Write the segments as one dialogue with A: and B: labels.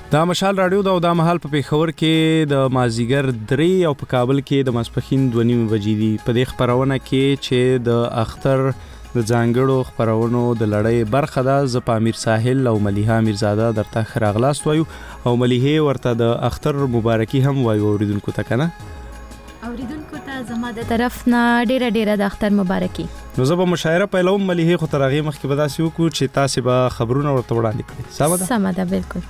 A: دا مشال رادیو دا او دا مهال په پیښور کې د مازیګر 3 او په کابل کې د ماسپښین 2:30 بجې دي. په دې خبرونه کې چې د اختر د ځانګړو خبرونو د لړۍ برخه ده. زه په امیر ساحل او ملیحه میرزاده درته ښه راغلاست وایو او ملیحه ورته د اختر مبارکي هم وایو اوریدونکو ته کنه.
B: اوریدونکو ته زما د طرف نه ډیره د اختر مبارکي.
A: نو زه به مشاعره پیلوم ملیحه، خو تر هغې مخکې به داسې وکړو چې تاسې به خبرونه ورته وړاندې کړئ.
B: سمه ده بالکل.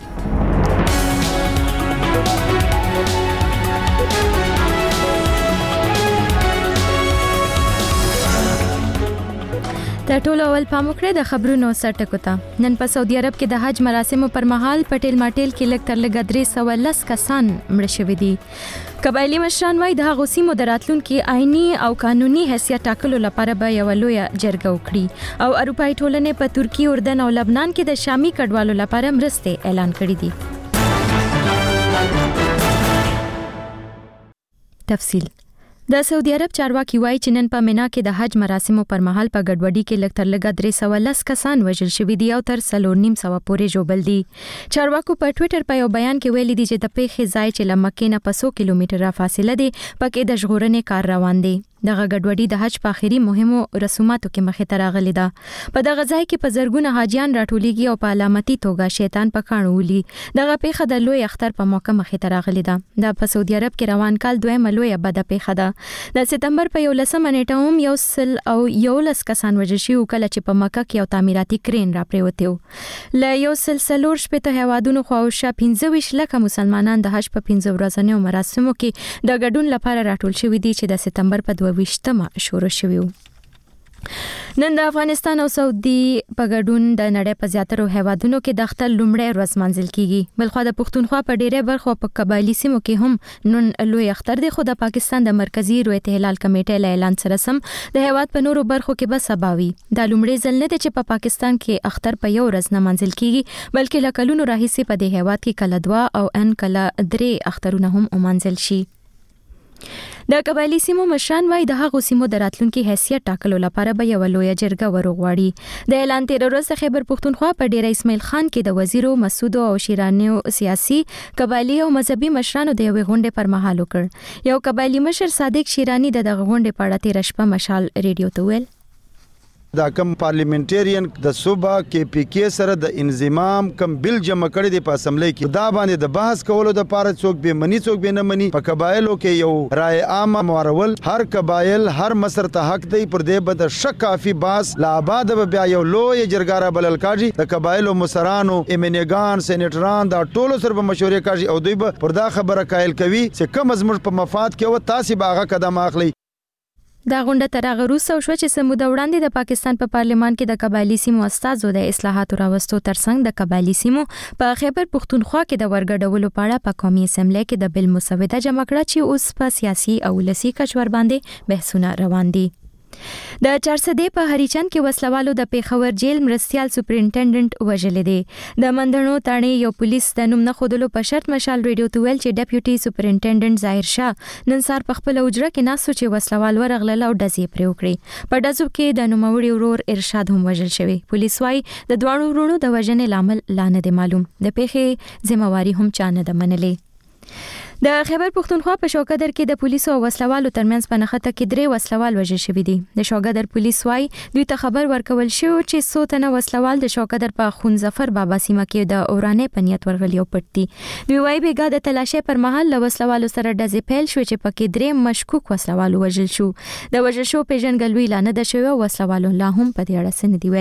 B: د ټولو اول پام وکړئ د خبرونو سرټکو ته. نن په سعودي عرب کې د حج مراسمو پر مهال پټیل ماټیل کې لږ تر لږه 310 کسان مړه شوي دي. قبایلي مشران وايي د هغو سیمو د راتلونکي آئینی او قانوني حیثیت ټاکلو لپاره به یوه لویه جرګه وکړي او اروپایي ټولنې په ترکیه، اردن او لبنان کې د شامي کډوالو لپاره مرستې اعلان کړي دي. تفصیل. د سعودي عرب چارواکي وایي چې نن په مینا کې د حج مراسمو پر مهال په ګډوډي کې لږ تر لږه 310 کسان وژل شوي دي او تر 4,900 پورې ژوبل دي. چارواکو په ټوئیټر په یو بیان کې ویلي دي چې د پیښې ځای چې له مکې نه په 100 کیلومتره فاصله دی پکې د ژغورنې کار روان دی. دغه ګډوډي د حج په اخري مهمو رسوماتو کې مخې ته راغلې ده. په دغه ځای کې په زرګونه حاجیان راټولېږي او په علامتي توګه شیطان په کاڼو ولي. دغه پیښه د لوی اختر په موقع مخې ته راغلې ده. دا په سعودي عرب کې روان کال دویمه لویه بده پیښه ده. د سپتمبر په 11 نیټه هم 111 کسان وژل شوي کله چې په مکه کې یو تعمیراتي کرین راپریوتی و. له 140 هیوادونو خواوشا 25 لکه مسلمانان د حج په 15 ورځنیو مراسمو کې د ګډون لپاره راټول شوي دي چې د سپتمبر په 22 شروع شوی و. نن د افغانستان او سعودي په ګډون د نړۍ په زیاترو هیوادونو کې د اختر لومړی ورځ منځل کیږي. بلخو د پښتونخوا په ډیری برخو په قبایلي سیمو کې هم نن لوی اختر دی، خو د پاکستان د مرکزی رویت هلال کمیټې له اعلان سره سم د هیواد په نورو برخو کې به سبا وي. دا لومړی ځل نه دی چې په پاکستان کې اختر په یو ورځ نه منځل کیږي، بلکې له کلونو راهیسې په دې هیواد کې کله 2 او ان کله 3 اخترونه هم ومنځل شي. د قبایلي سیمو مشران وايي د هغو سیمو د راتلونکي حیثیت ټاکلو لپاره به یوه لویه جرګه وروغواړي. د اعلان تیر ورځ د خیبر پښتونخوا په ډیره اسماعیل خان کې د وزیرو، مسعودو او شیرانیو سیاسي، قبایلي او مذهبي مشرانو د یوې غونډې پر مهال وکړ. یو قبایلي مشر صادق شیرانی د دغه غونډې په اړه تېره شپه مشال ریډیو ته ویل.
C: دا کم پارلیمنټریان د صوبه کې پی کې سره د انضمام کم بل جمع کړی دی په اسمبلی کې، دا باندې د بحث کولو د پاره څوک به منی څوک به نه منی. په قبایلو کې یو رائے عامه مورول هر قبایل هر مصر ته حق دی، پر دې بد شک کافی باس لا آباد به بیا یو لوی جرګاره بلل کاږي. د قبایلو مسرانو، ایمنګان، سېنیټران دا ټولو سره به مشورې کاږي او دوی به پر دا خبره قائل کوي چې کوم زموږ په مفاد کې و تاسو به هغه قدم اخلي.
B: دا غونډه تر هغه وروسته وشوه چې سموده وړاندې د پاکستان په پارلمان کې د قبایلي سیمو استازو د اصلاحاتو راوستو ترڅنګ د قبایلي سیمو په خیبر پښتونخوا کې د ورګډولو په اړه په قومي اسمبلی کې د بل مسوده جمع کړه چې اوس په سیاسي او ولسي کچور باندې بحثونه روان دي. د چارسدې په هریچند کې وسلوالو د پیښور جیل مرستیال سپرینټنډنټ وژلې دي. د مندڼو تاڼې یو پولیس د نوم نه ښودلو په شرط مشال ریډیو ته ویل چې ډیپیوټي سپرینټنډنټ ظاهر شاه نن سهار په خپله حجره کې ناست و چې وسلوال ورغلل او ډزې پرې وکړې. په ډزو کې د نوموړي ورور ارشاد هم وژل شوی. پولیس وايي د دواړو وروڼو د وژنې لامل لا نه دی معلوم. د پیښې ذمہواري هم چا نه ده منلې. د خیبر پښتونخوا په شوکدر کې د پولیسو او وسلوالو ترمنځ په نښته کې 3 وسلوال وژل شوي دي. د شوکدر پولیس وايي دوی ته خبر ورکول شوی چې 100 تنه وسلوال د شوکدر په خون ظفر بابا سیمه کې د اورانې په نیت ورغلي او پټ دي. دوی وايي بیګا د تلاشۍ پر مهال له وسلوالو سره ډزې پیل شو چې پکې 3 مشکوک وسلوال وژل شو. د وژل شو پیژنګلوي لا نه ده شوی او وسلوالو لا هم په دې اړه څه نه دي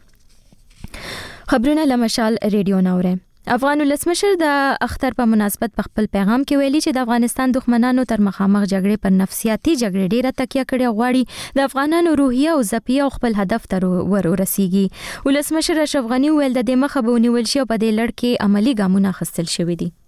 B: ویلي. خبرونه له مشال ریډیو نه اورئ. افغان ولسمشر د اختر په مناسبت په خپل پیغام کې ویلي چې د افغانستان دښمنانو تر مخامخ جګړې پر نفسیاتي جګړې ډیره تکیه کړې، غواړي د افغانانو روحیه او ځپیه او خپل هدف ته ورسیږي. ولسمشر اشرف غني ویل د دې مخه به ونیول شي او په دې لړ کې عملی ګامونه اخیستل شوي دي.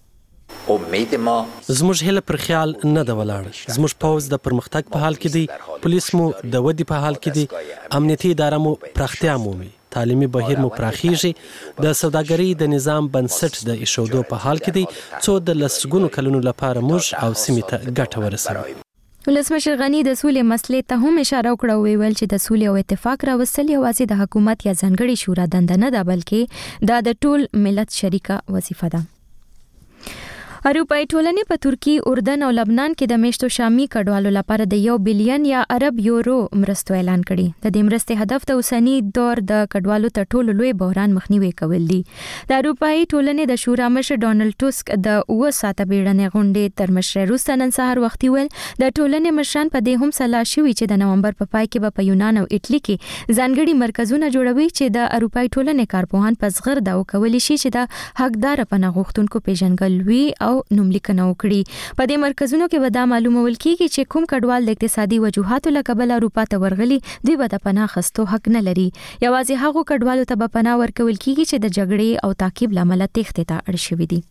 D: زموږ هیله پر خیال نه ده ولاړه. زموږ پوځ د پرمختګ په حال کې دی، پولیس مو د ودې په حال کې دی، امنیتي اداره مو پراختیا مومي، تعلیمي بهیر مو پراخیږي، د سوداګرۍ د نظام بنسټ د ایښودو په حال کې دی څو د لسګونو کلونو لپاره موږ او سیمې ته ګټه ورسوي.
B: ولسمشر غنی د سولې مسلې ته هم اشاره وکړه او ویل چې د سولې او اتفاق راوستل یوازې د حکومت یا ځانګړي شورا دنده نه ده بلکې دا د ټول ملت شریکه وظیفه ده. اروپای ټولنې په ترکی، اردن او لبنان کې د میشتو شامي کډوالو لپاره د 1 بلین یا عرب یورو مرستو اعلان کړي. د دې مرستې هدف د اوسنی دور د کډوالو تر ټولو لوی بحران مخنیوي کول دي. د اروپای ټولنې د شورا مشر ډونالد ټسک د 9 ساعته بیړنۍ غونډې تر مشر روسته نن سهار وختي ویل د ټولنې مشران په دې هم سلا شوي چې د نومبر په پای کې په یونان او ایټلی کې ځانګړي مرکزونه جوړوي چې د اروپای ټولنې کارپوهان په صغر دا وکولي شي چې د حقدار پناه غوښتونکو پیژنګلوي او نوملیکنه وکړي. په دې مرکزونو کې به دا معلومول کیږي چې کوم کډوال د اقتصادي وجوهاتو له کبله اروپا ته ورغلي دوی به د پناه اخیستو حق نه لري. یوازې هغو کډوالو ته به پناه ورکول کیږي چې د جګړې او تعقیب لامل تښتې ته اړ شوي دي.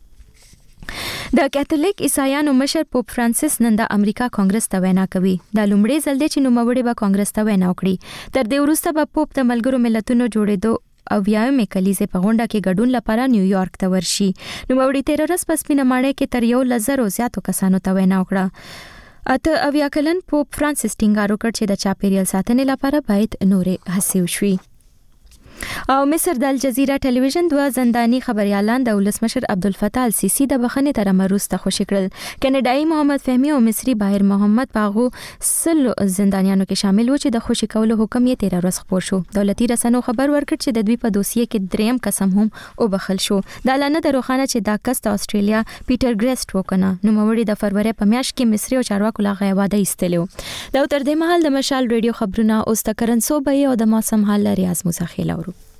B: د کاتولیک عیسایانو مشر پوپ فرانسیس نن د امریکا کانګرس ته وینا کوي. دا لومړی ځل دی چې نوموړی به کانګرس ته وینا وکړي. تر دې وروسته به پوپ د ملګرو ملتونو جوړېدو او یاومې کلیزې په غونډه کې ګډون لپاره نیویارک ته ورشي. نوموړي تیر ورځ په سپینه ماڼۍ کې تر 1,000 زیاتو کسانو ته وینا وکړه. اته اویا کلن پوپ فرانسیس ټینګار وکړ چې د چاپیریال ساتنې لپاره باید نورې هڅې وشي. او مصر د الجزیره ټلویزیون 2 زنداني خبريالان د ولسمشر عبدالفتاح السیسی د بخښنې تر امروسته خوشی کړل. کینیډایي محمد فهمي او مصری باهر محمد پاغو سل زندانیانو کې شامل و چې د خوشی کولو حکم یې 13 ورځ خبر شو. دولتي رسنیو خبر ورکړ چې د دوی په دوسیه کې دریم قسم هم وبخل شو. د اعلان د روخانه چې دا کس د استرالیا پیټر ګریسټ وکنه نوموړي د فروری په میاشت کې مصری او چارواکو لا غیواده ایستلو. دا تر دې مهال د مشال ریډیو خبرونه اوس تکرن صوبې او د موسم حال ریاض مزخیل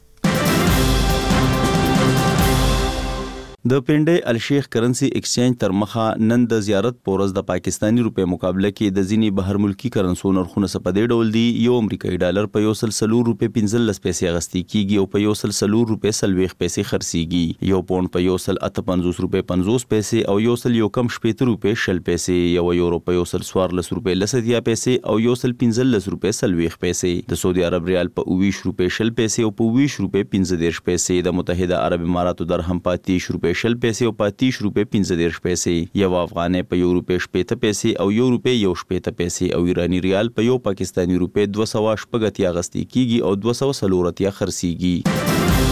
E: د پنډۍ الشیخ کرنسی ایکسچینج تر مخه نن د زیارت پورز د پاکستانی روپے مقابله کې د ځینی بهر ملکی کرنسو نرخونه سپدې ډول دي. یو امریکایي ډالر په 140 روپے 15 پیسې اغستې کیږي او په 140 روپے 40 پیسې خرڅيږي. یو پاوند په 158 روپے 50 پیسې او 1.1 روپے 60 پیسې. یو یورو په 114 روپے 10 پیسې او 1.15 روپے 40 پیسې. د سعودي عرب ریال په 20 روپے 60 پیسې او په 20 روپے 15 پیسې. د متحده عرب اماراتو درهم په 30 روپے 60 پیسې او 30 روپے 15 پیسې. یو افغانۍ په 1 روپے 70 پیسې او 1 روپے 70 پیسې او ایرانی ریال په یو پاکستانی روپے 280 اغستې کیږي او 240 خرڅيږي.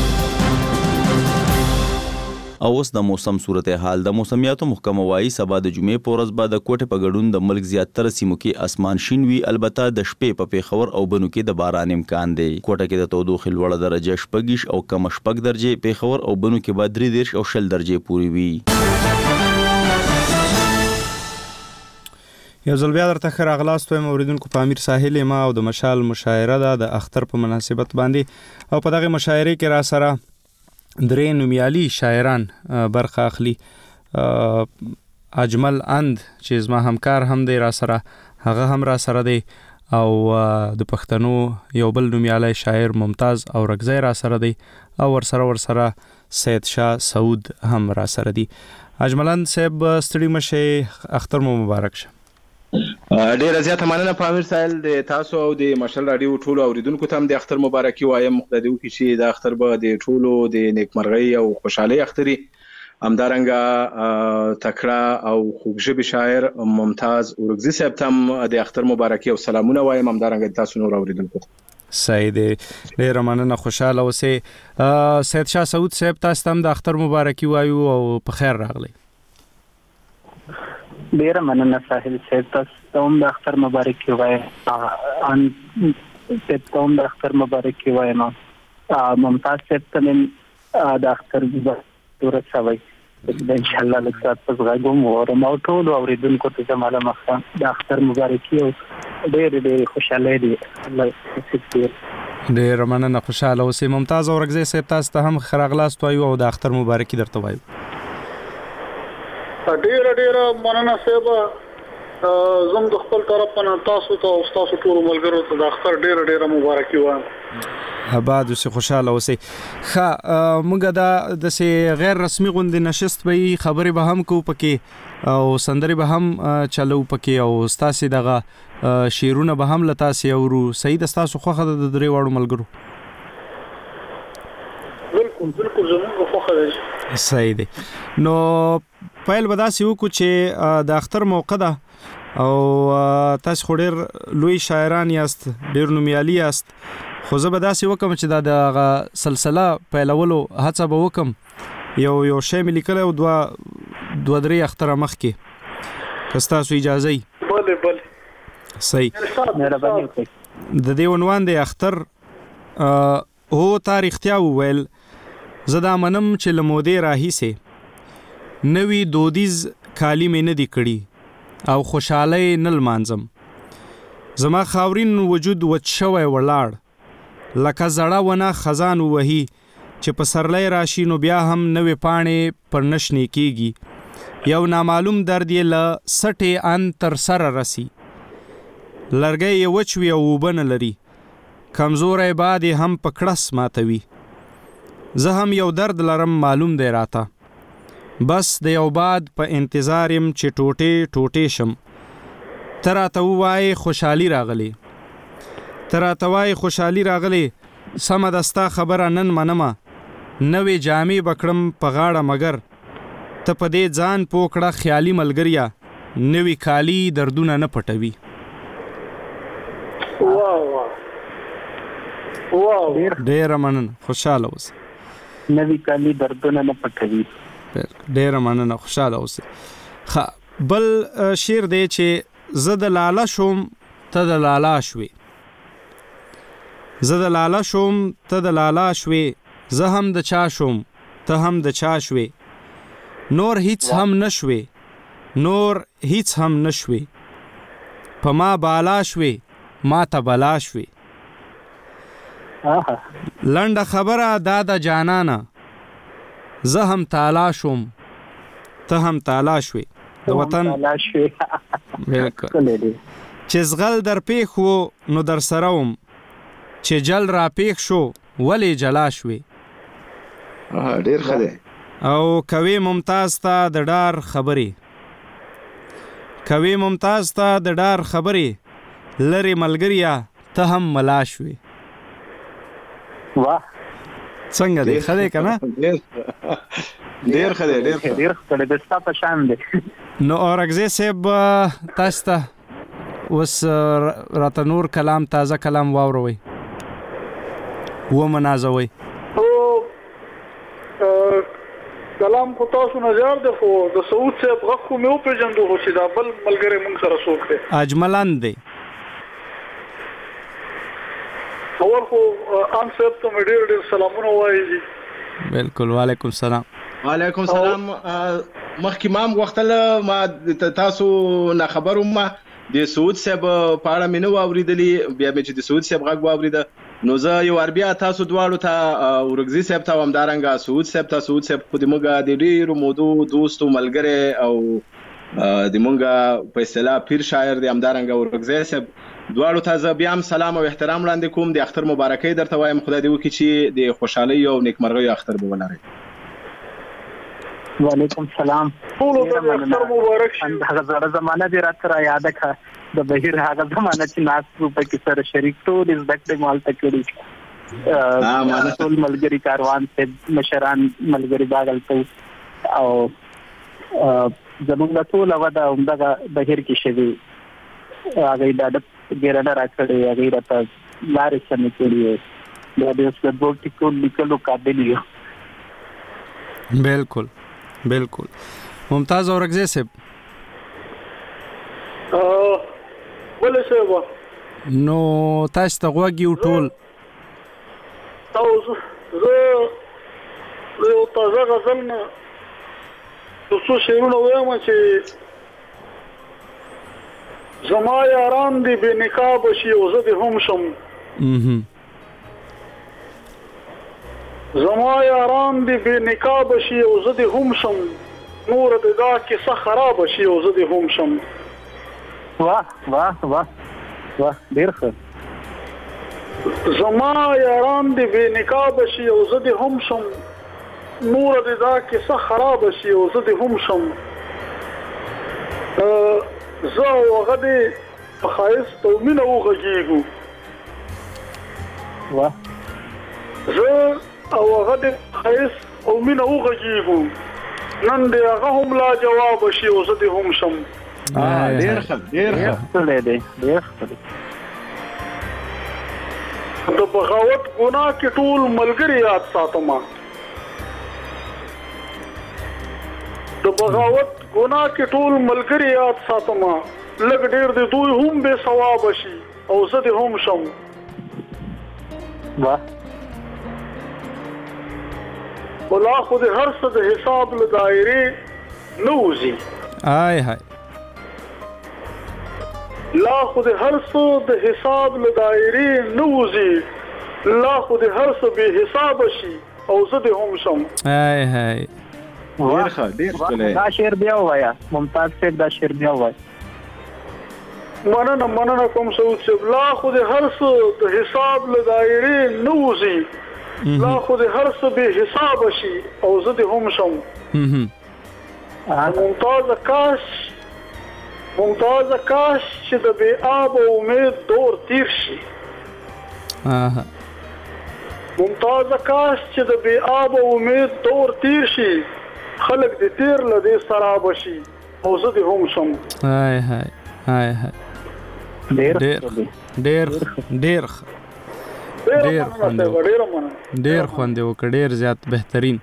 E: او اوس د موسم صورتحال. د موسمیاتو محکمه وايي سبا د جمعې په ورځ به د کوټې په ګډون د ملک زیاتره سیمو کې اسمان شین وي. البته د شپې په پیښور او بنو کې د باران امکان دی. کوټه کې د تودوخې لوړه درجه 6 او کم 6 درجه، پیښور او بنو کې به 3 او 0 درجه پورې وي.
A: یو ځل بیا درته ښه راغلاست وایم اوریدونکو. په امیر ساحل ما او د مشال مشاعره ده د اختر په مناسبت باندې او په دغه مشاعره کې را سره درې نومیالي شاعران برخه اخلي. اجمل اند چې زما همکار هم دی را سره، هغه هم را سره دی، او د پښتنو یو بل نومیالی شاعر ممتاز او رګزی را سره دی، او ورسره سید شاه سعود هم را سره دی. اجمل اند صاحب ستړي مشه، اختر مو مبارک شه.
F: ډیره زیاته مننه پامیر سایل د تاسو او د مشال رادیو ټولو اوریدونکو ته د اختر مبارکي وایم. مقتدیو کې چې د اختر به د ټولو د نیکمرغۍ او خوشحالۍ اختري. همدارنګه تکړه او خوږژبی شاعر ممتاز اورګزی صاحب ته د اختر مبارکي او سلامونه وایم. همدارنګه تاسو نور اوریدونکو ته
A: سید ډیره مننه، خوشاله اوسئ. سید شاه سعود صاحب تاسو ته د اختر مبارکي وایو او په خیر راغلی.
G: ډیره مننه ساحل صاحب، تاسو ته هم د اختر مبارکي وایم. ان ته د اختر مبارکي وایم. ممتاز صاحب ته د اختر مبارکي ورسوي. ان شاء الله لکه تاسو غوږم ورم او ټول اوریدونکو ته زموږ مخه د اختر مبارکي او ډېر خوشاله دي. الله دې
A: ډیره مننه، خوشاله اوسئ. ممتاز اورګزی صاحب تاسو ته هم خراغلاست وایو او د اختر مبارکي درته وایو.
H: ډیره مننه صاحب. زم د خپل طرف نه تاسو ته او تاسو ټول ملګرو ته د اختر ډیره مبارکي وایم.
A: آباد اوسئ، خوشاله اوسئ. موږ د سه غیر رسمي غونډې نشست به خبرې به هم کو پکې او سندرې به هم چلو پکې او ستاسو دغه شیرونه به هم لتا سي اورو. سید تاسو خوخه د درې واړو ملګرو؟
H: بالکل زموږ خوخه ده.
A: سید نو پایل به داسې وکړو چې د اختر موقع ده او تاسو خو ډېر لوی شاعران یاست، ډېر نومیالي یاست، خو زه به داسې وکم چې دا د سلسله پیلولو هڅه به وکم. یو شی مې لیکلی او دوه درې اختره مخکې، که ستاسو اجازه وي.
H: بله
A: صحیح. د دې عنوان دی اختر. هو تا رښتیا وویل، زه دا منم چې له مودې راهیسې نوي دودیز کالي مې نه دي کړي او خوشحالۍ نه لمانځم. زما خاورین وجود وچ شوی ولاړ، لکه زړه ونه خزان ووهي چې په سرلی راشي نو بیا هم نوې پاڼې پر نه شنې کېږي. یو نامعلوم درد یې له سټې ان تر سره رسی، لرګی یې وچ وي او اوبه نه لري، کمزوری باد یې هم په کړس ماتوي. زه هم یو درد لرم معلوم دی راته، بس د یو باد په انتظار یم چې ټوټې ټوټې شم. ته راته ووایې خوشحالي راغلی، ته راته وایې خوشحالي راغلی. سمه ده ستا خبره نن منمه، نوې جامې به کړم په غاړه، مګر ته په دې ځان پوه کړه خیالي ملګریا، نوې کالي دردونه نه پټوي. ډېره مننه، خوشحاله اوسه.
G: نوې کالي دردونه نه پټوي.
A: ډېره مننه، خوشحاله اوسه. بل شعر دی چې زه د لاله شوم ته د لالا شوې، زه د لالا شوم ته د لالا شوې، زه هم د چا شوم ته هم د چا شوې، نور هیڅ هم نشوې، نور هیڅ هم نشوې، په ما بالا شوې ما ته بلا شوې. لنډه خبره دا د جانانه، زه هم تالا شوم ته هم تالا شوې. د وطن چې زغل در پیښ وو نو در سره وم، چې جل را پیښ شو ولې جلا شوې.
F: ډېر ښه دی.
A: او کوي ممتاز ته د ډار خبرې، کوي ممتاز ته د ډار خبرې، لرې ملګریا ته هم ملا شوې.
G: واه
A: څنګه دی؟ ښه دی که نه؟
F: ډېر ښه دی، ډېر ښه
G: دی، د ستا په شان دی.
A: نو اورکزی صاحب تاسو ته اوس راته نور کلام، تازه کلام واوروئ، ومنازوئ.
H: کلام خو تاسو نه زیار دی، خو د سعود صاحب غږ خو مې وپېژندو، خو چې دا بل ملګری موږ سره څوک دی؟
A: اجملان دی.
H: اول خو ان صاحب ته مې ډېر سلامونه وایي.
A: بالکل، وعلیکم السلام.
F: وعلیکم السلام. مخکې ما هم غوښتل ما تاسو نه خبر وم، د سعود صاحب په اړه مې نه و اورېدلي، بیا مې چې د سعود صاحب غږ واورېده نو زه یو بیا تاسو دواړو ته، اورکزي صاحب ته همدارنګه سعود صاحب ته. سعود صاحب خو د موږ د ډېرو مودو دوست او ملګری او د موږ په اصطلاح پیر شاعر دی، همدارنګه اورکزي صاحب دواړو ته زه بیا هم سلام او احترام وړاندې کوم. د اختر مبارکۍ درته وایم، خدای دې وکړي چې د خوشحالۍ او نیکمرغۍ اختر به ولرئ.
G: وعلیکم السلام.
H: ټولو ته اختر مبارک شي.
G: هغه زړه زمانه دې راته را یاده کړه، د بهیر هغه زمانه چې ناست وو پکې سره شریک ټول زده کړې مالته کړي، ټول ملګري کاروان صاحب مشران ملګري باغلته او زموږ ټول ودا همدغه بهیر کې شوي، هغه د ګیرنه راکړې، هغه راته لارې سمې کړي، دا د اوس د دوه ټکو لیکلو قابل یو.
A: بالکل بالکل. ممتاز اورکزی صاحب.
H: ولې صاحب
A: نو تاسو ته غوږ یو ټول
H: تاسو زه یو تازه غزل نه څو شعرونه وایم چې زما یاران دی بې نقاب شي او زه دې هم شم، زما یاران دی بې نقاب شي او زه دې هم شم، نور دې دا کیسه خراب شي او زه دې هم شم.
G: واه واه واه واه، ډېر ښه.
H: زما یاران دی بې نقاب شي او زه دې هم شم، نور دې دا کیسه خراب شي او زه دې هم شم. زه او هغه دې په ښایست او مینه وغږېږو، زه او هغه دې په ښایست او مینه وغږېږو، نن دې هغه هم لا جواب شي او زه دې هم شم.
F: ډېر ښه ډېر ښه
H: د بغاوت ګناه کې ټول ملګری یاد ساتما د بغاوت ګناه کې ټول ملګری یاد ساتما لږ ډېر د دوی هم به ثواب شي او زه دې هم شم
G: واه
H: ولا خو د هر څه د حساب له دایرې نه وځي لا خو د هر څه د حساب له دایرې نه وځي لا خو د هر څه به حساب شي او زه دې هم شم
F: ډېر ښه ډېر ښکلی
G: دا شعر بیا وایا ممتاز صاحب دا شعر بیا وای
H: مننه کوم سعود صاحب لا خو د هر څه د حساب له دایرې نه وځي لا خو د هر څه به حساب شي او زه دې هم شم ممتاز کاش چې د بې آب او امید دور تیر شي ممتاز کاش چې د بې آب او امید دور تیر شي خلک دې تیر له دې سراب شي او زه دې هم شم
A: ډېر خوند وکړ ډېر زیات بهترین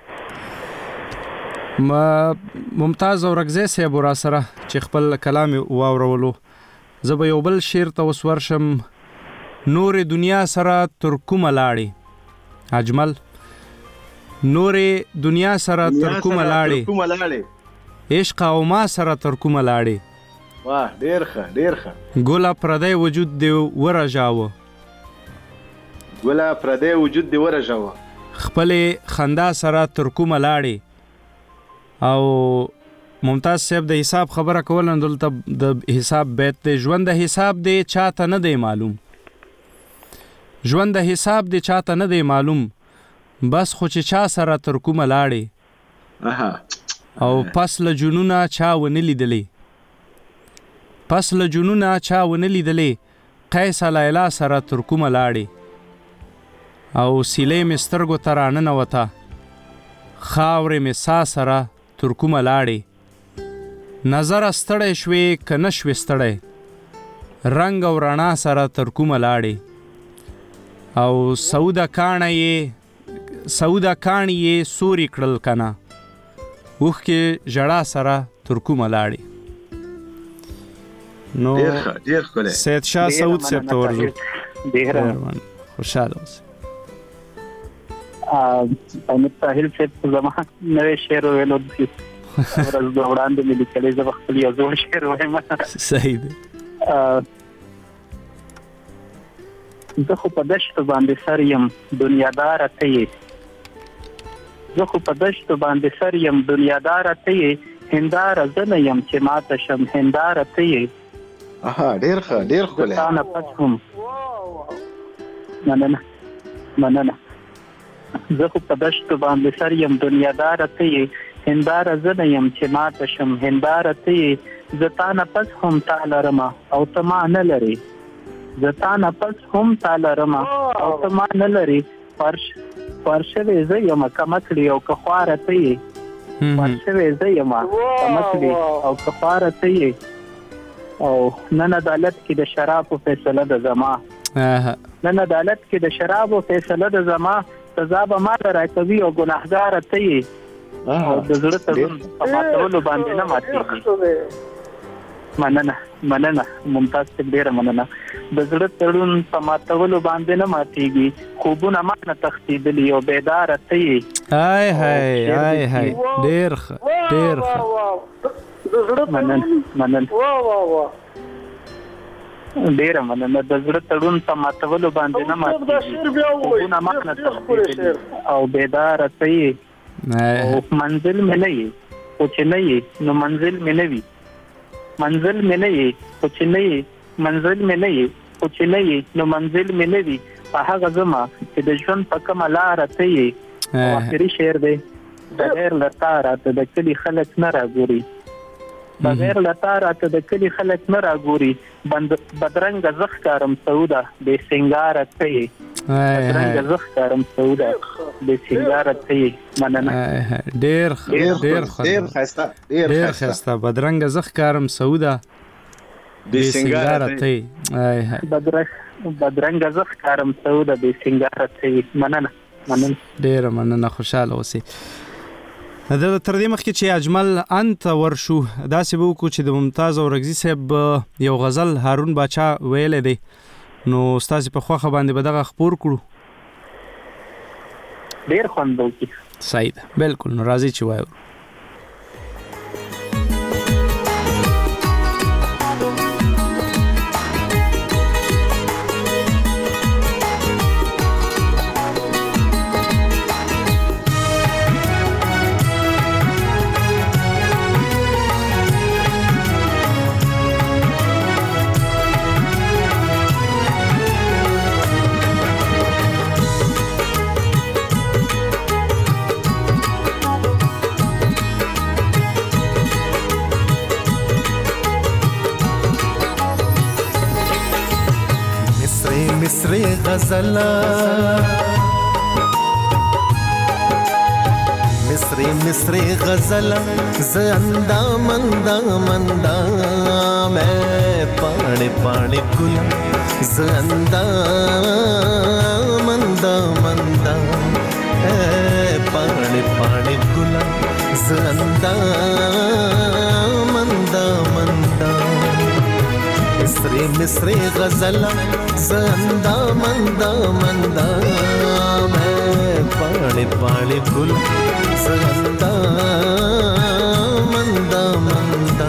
A: ممتاز اورغزی صاحب را سره چې خپل کلام واورولو زه به یو بل شعر ته اوس ورشم نور دنیا سره تر کومه لاړې اجمل نور دنیا سره تر کومه لاړې عشق او ما سره تر کومه لاړې
F: واه ډېر ښه ډېر ښه
A: ګله پردی وجود دی ورژاوه خپلې خندا سره تر کومه لاړې او ممتاز صاحب د حساب خبره کول نه دلته د حساب بیت دی ژوند د حساب دی چاته نه دی معلوم ژوند د حساب دی چاته نه دی معلوم بس خو چې چا سره تر کومه لاړې او پس له جنونه چا ونه لیدلې قیس لیلا سره تر کومه لاړې او سیلې مې سترګو ته راننوته خاورې مې سا سره تر کومه لاړې نظر ستړی شوې که نه شوې ستړی رنګ او رڼا سره تر کومه لاړې او سوده کاڼي یې سوري کړل کنه اوښکې ژړا سره تر کومه لاړې نو سید شاه سعود صاحب ته ورځو خوشحاله اوسئ
G: امید طاهر صاحب زما نوی شعر ویلو ورځ د وړاندې مې لیکلی زه به خپل یو زوړ شعر وایم
A: صحیح دی
G: زه خو په دشتو باندې سر یم دنیاداره ته یې هنداره زه نه یم چې ماته شم هنداره ته یې
F: ډېر ښه ډېر ښکلی
G: تا نه پس هم مننه زه خو په دشتو باندې سر یم دنیاداره ته یې هنداره زه نه یم چې ماته شم هنداره ته یې زه تا نه پس هم تا لرمه او ته ما نه لرې فرشوې زه یم کمکړې او که خواره ته یې او نن عدالت کې د شرابو فیصله د زما سزا به ما ته راکوي او ګناهګاره ته یې او د زړه تړون په ماتولو باندې نه ماتېږي مننه ممتاز صاحب ډېره مننه د زړه تړون په ماتولو باندې نه ماتېږي خوبونه ما نه تښتېدلي او بیداره ته یې
A: ډېر ښه
G: ډېره مننه د زړه تړون په ماتولو باندې نه ماتېږي خوبونه ما نه تښتېدلي او بیداره ته یې او منزل مې نه یې خو چې نه یې نو منزل مې نه وي منزل مې نه یې خو چې نو منزل مې نه وي په هغه ځمه چې د ژوند په کومه لاره ته یې آخري شعر دی د غیر له تاره ته د کلي خلک نه راګوري بغیر لتا راته د کلی خلک نه راګوري بدرنګ زخ کارم سودا به سنگار ته بدرنګ زخ کارم سودا به سنگار ته مننه
A: ډیر خسته بدرنګ زخ کارم سودا به سنگار ته
G: بدرنګ زخ کارم سودا به سنگار ته مننه
A: ډیر مننه خوشاله اوسئ. د تر دې مخکې چې اجمل انت ورشو داسې به وکړو چې د ممتاز اورکزي صاحب یو غزل هارون باچا ویلی دی نو ستاسې په خوښه باندې به دغه خپور کړو.
G: ډېر خوند به وکړي.
A: صحیح ده بلکل نو راځئ چې وایو.
I: غزلا مصری غزلا زندا مندا مندا میں پانے پانے گلا زندا مندا مندا پانے پانے گلا زندا مندا مندا مصری غزلا زندا مندا مندا میں پانے پانے گل زندا مندا مندا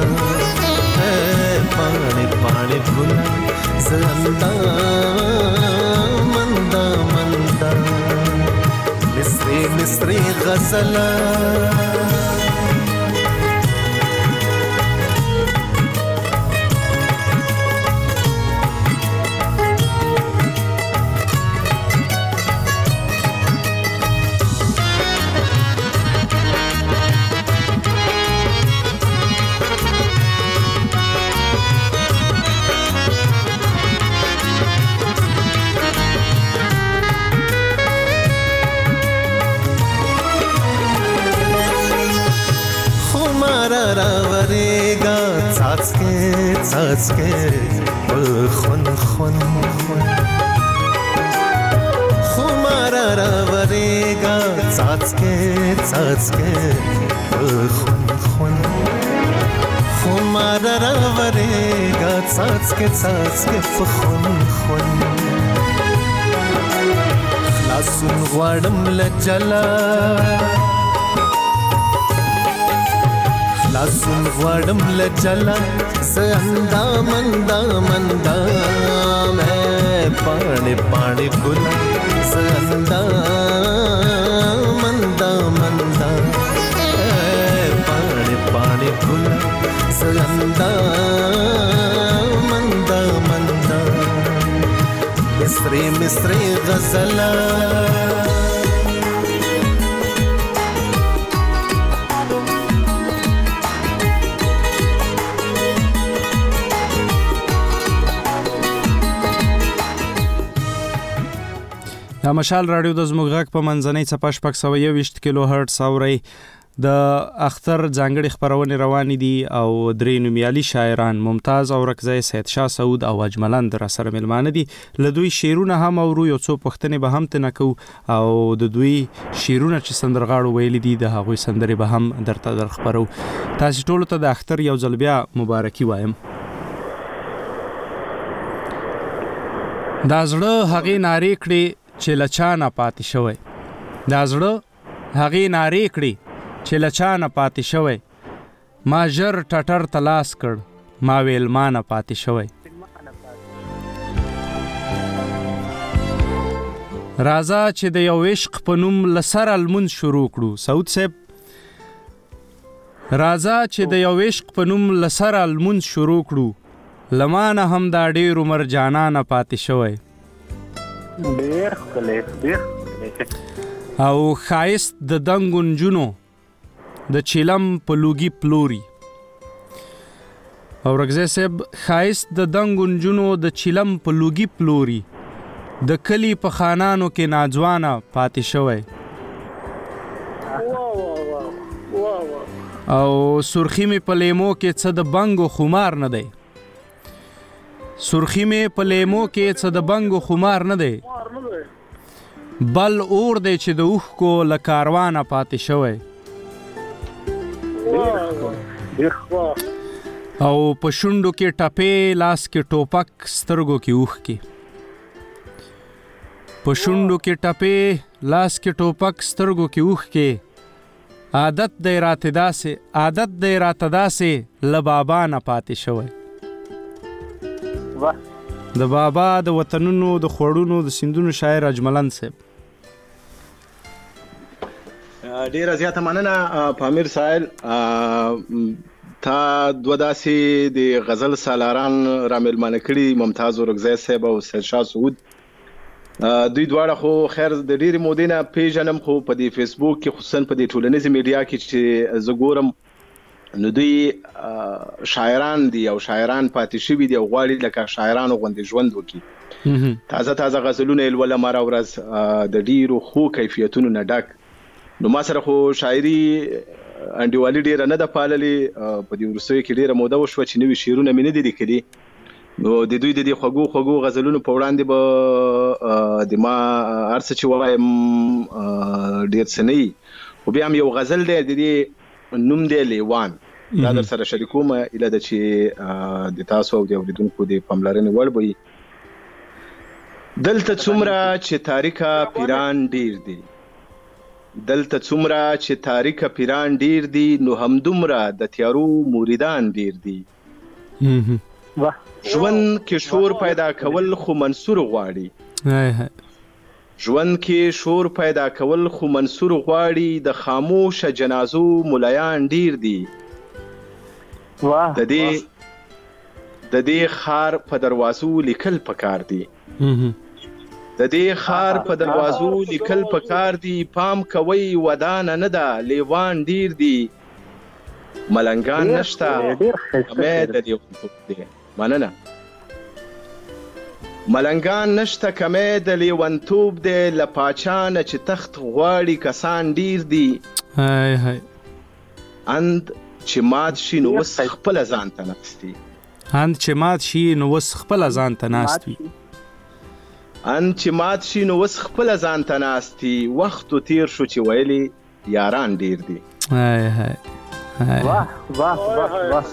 I: پانے پانے گل زندا مندا مندا مصری غزلا څاڅکې خون خون خمارا راورېږه څاڅکې خون خون خمارا راورېږه څاڅکې خون خون خلاصون غواړم له جلا لازم غواړم له جلا زندا مندا مندا میں پانے پانے گلا زندا مندا مندا پانے پانے گلا زندا مندا مندا مصری غزلا
A: د مشال رادیو د زموږ غږ په منځنۍ څپه 621 کیلو هرتز اوري د اختر ځانګړي خبرونه روانې دي او درې نومیالي شاعران ممتاز اورکزی سید شاه سعود او اجملند را سره ملمانه دي له دوی شعرونه هم اورو یو څو پښتنې به هم تنکو او د دوی شعرونه چې سندرغاړو ویلي دي د هغوی سندرې به هم درته درخبرو. تاسو ټول ته د اختر یو ځل بیا مبارکي وایم. دا زړه هغې نارې کړې چې له چا نه پاتې شوی دا زړه هغې نارې کړې چې له چا نه پاتې شوی ما ژر ټټر ته لاس کړ ما ویل ما نه پاتې شوی راځه چې د یو عشق په نوم له سره لمونځ شروع کړو. سعود صاحب راځه چې د یو عشق په نوم له سره لمونځ شروع کړو له ما نه هم دا ډېر عمر جانانه پاتې شوی
G: ډېر ښکلی
A: او ښایست د دنګو نجونو د چیلم په لوګي پلوري اورګزی صاحب ښایست د دنګو نجونو د چیلم په لوګي پلوري د کلی په خانانو کې ناځوانه پاتې شوی او سرخی مې په لیمو کې څه د بنګو خمار نه دی سرخی مې په لیمو کې څه د بنګو خمار نه دی بل اور دی چې د اوښکو له کاروانه پاتې شوی او په شونډو کې ټپې لاس کې ټوپک سترګو کې اوښکې په شونډو کې ټپې لاس کې ټوپک سترګو کې اوښکې عادت دی راته داسې له بابا نه پاتې شوی د بابا د وطنونو د خوړونو د سیندونو شاعر اجملند صاحب
F: ډیره زیاته مننه پامیر صاحب تا دوه داسې د غزل سالاران رامیلمانه کړي ممتاز اورګزی صاحب او سید شاه سعود دوی دواړه خو خیر د ډېرې مودې نه پیژنم خو په دې فیسبوک کې خصوصا په دې ټولنیزې میډیا کې چې زه ګورم نو دوی شاعران دي او شاعران پاتې شوي دي او غواړي لکه شاعرانو غوندې ژوند وکړي تازه غزلونه یې لولم هره ورځ د ډېرو ښو کیفیتونو نه ډک نو ما سره خو شاعري انډیوالي ډېره نه ده پاللې په دې وروستیو کې ډېره موده وشوه چې نوي شعرونه مې نه دي لیکلي نو د دوی د دې خوږو غزلونو په وړاندې به د ما هر څه چې وایم ډېر څه نه وي خو بیا هم یو غزل دی د دې نوم دی لیوان دا در سره شریکوم ایله ده چې د تاسو او د اورېدونکو د پاملرنې وړ به وي دلته څومره چې تاریکه پیران ډېر دي دلته څومره چې تاریکه پیران ډېر دي نو همدومره د تیارو موریدان ډېر دي ژوند کې شور پیدا کول خو منصور غواړي ژوند کې شور پیدا کول خو منصور غواړي د خاموش جنازو ملایان ډیر دي د دې خار په دروازو لیکل پکار دي د دې خار په دروازو لیکل پکار دي پام کوي ودان نه ده لیوان ډیر دي ملنګان نشته امید دی مننه ملنګان نشته کمې د لیونتوب دی له پاچانه چې تخت غواړي کسان ډیر دي اند چې مات شي نو وس خپل ځان ته ناستي
A: اند چې مات شي نو وس خپل ځان ته ناستي
F: اند چې مات شي نو وس خپل ځان ته ناستي وخت تیر شو چې ویلي یاران ډیر دي
G: واه واه واه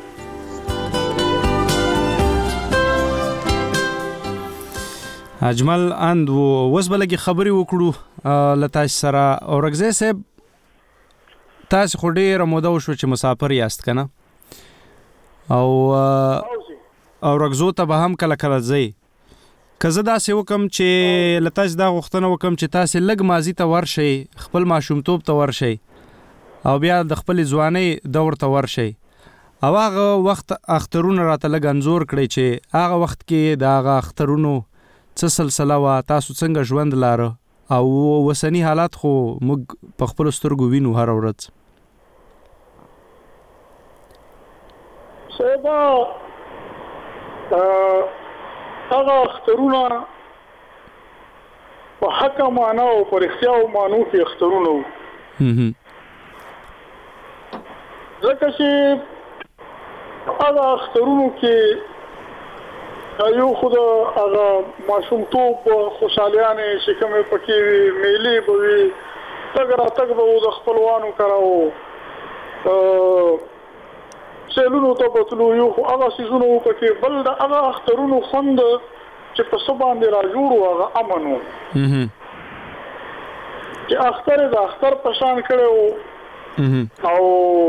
A: اجمل اند اوس به لږې خبرې وکړو له تاسو سره اورګزی صاحب تاسو خو ډېره موده وشوه چې مسافر یاست که نه او اورګزو ته به هم کله کله ځئ که زه داسې وکړم چې له تاسو دا غوښتنه وکړم چې تاسې لږ ماضي ته ورشئ خپل ماشومتوب ته ورشئ او بیا د خپلې ځوانۍ دور ته ورشئ او هغه وخت اخترونه راته لږ انځور کړئ چې هغه وخت کې د هغه اخترونو څه سلسله وه تاسو څنګه ژوند لاره او وسني حالات خو موږ په خپلو سترګو وینو هره ورځ
H: صاحبه هغه اخترونه په حقه معنا او په رښتیاو معنو کې اخترونه وو ځکه چې هغه اخترونو کې یو خو د هغه ماشومتوب خوشحالیانې چې کومې پکې وي میلې به وي تګ راتګ به و د خپلوانو کره و سیلونو ته به تلو یو خو هغه څیزونه و پکې بل د هغه اخترونو خوند چې په څه باندې را جوړ و هغه امن و چې اختر یې د اختر په شان کړی و او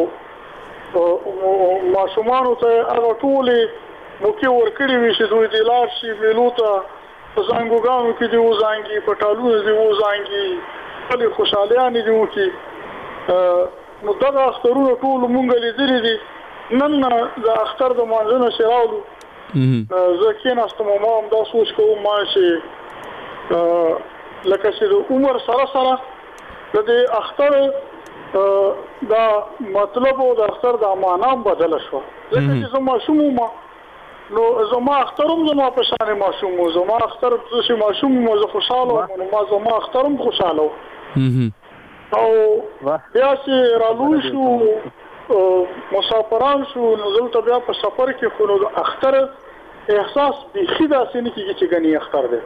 H: ماشومانو ته هغه ټولې موقع ورکړي وي چې دوی دې لاړ شي میلو ته په زانګوګانو کې دې وزانګي په ټالونو دې وزانګي خپلې خوشحالیانې دې وکړي نو دغه اخترونه ټول مونږ لیدلي دي نن د اختر د مانځه نه چې راولو زه کېناستم او ما هم دا سوچ کوم ما چې لکه چې د عمر سره د دې اختر دا مطلب او د اختر د معنا بدل شو ځکه چې زما شوم نو زما اخترم زما په شان معصوم زما اختر چې معصوم مو زه خوشاله نو ما زما اخترم خوشاله او بیا چې رالو شو مسافران شو نو دلته بیا په سفر کې خو نو اختر احساس بيخي داسې نه کېږي چې غني اختر دی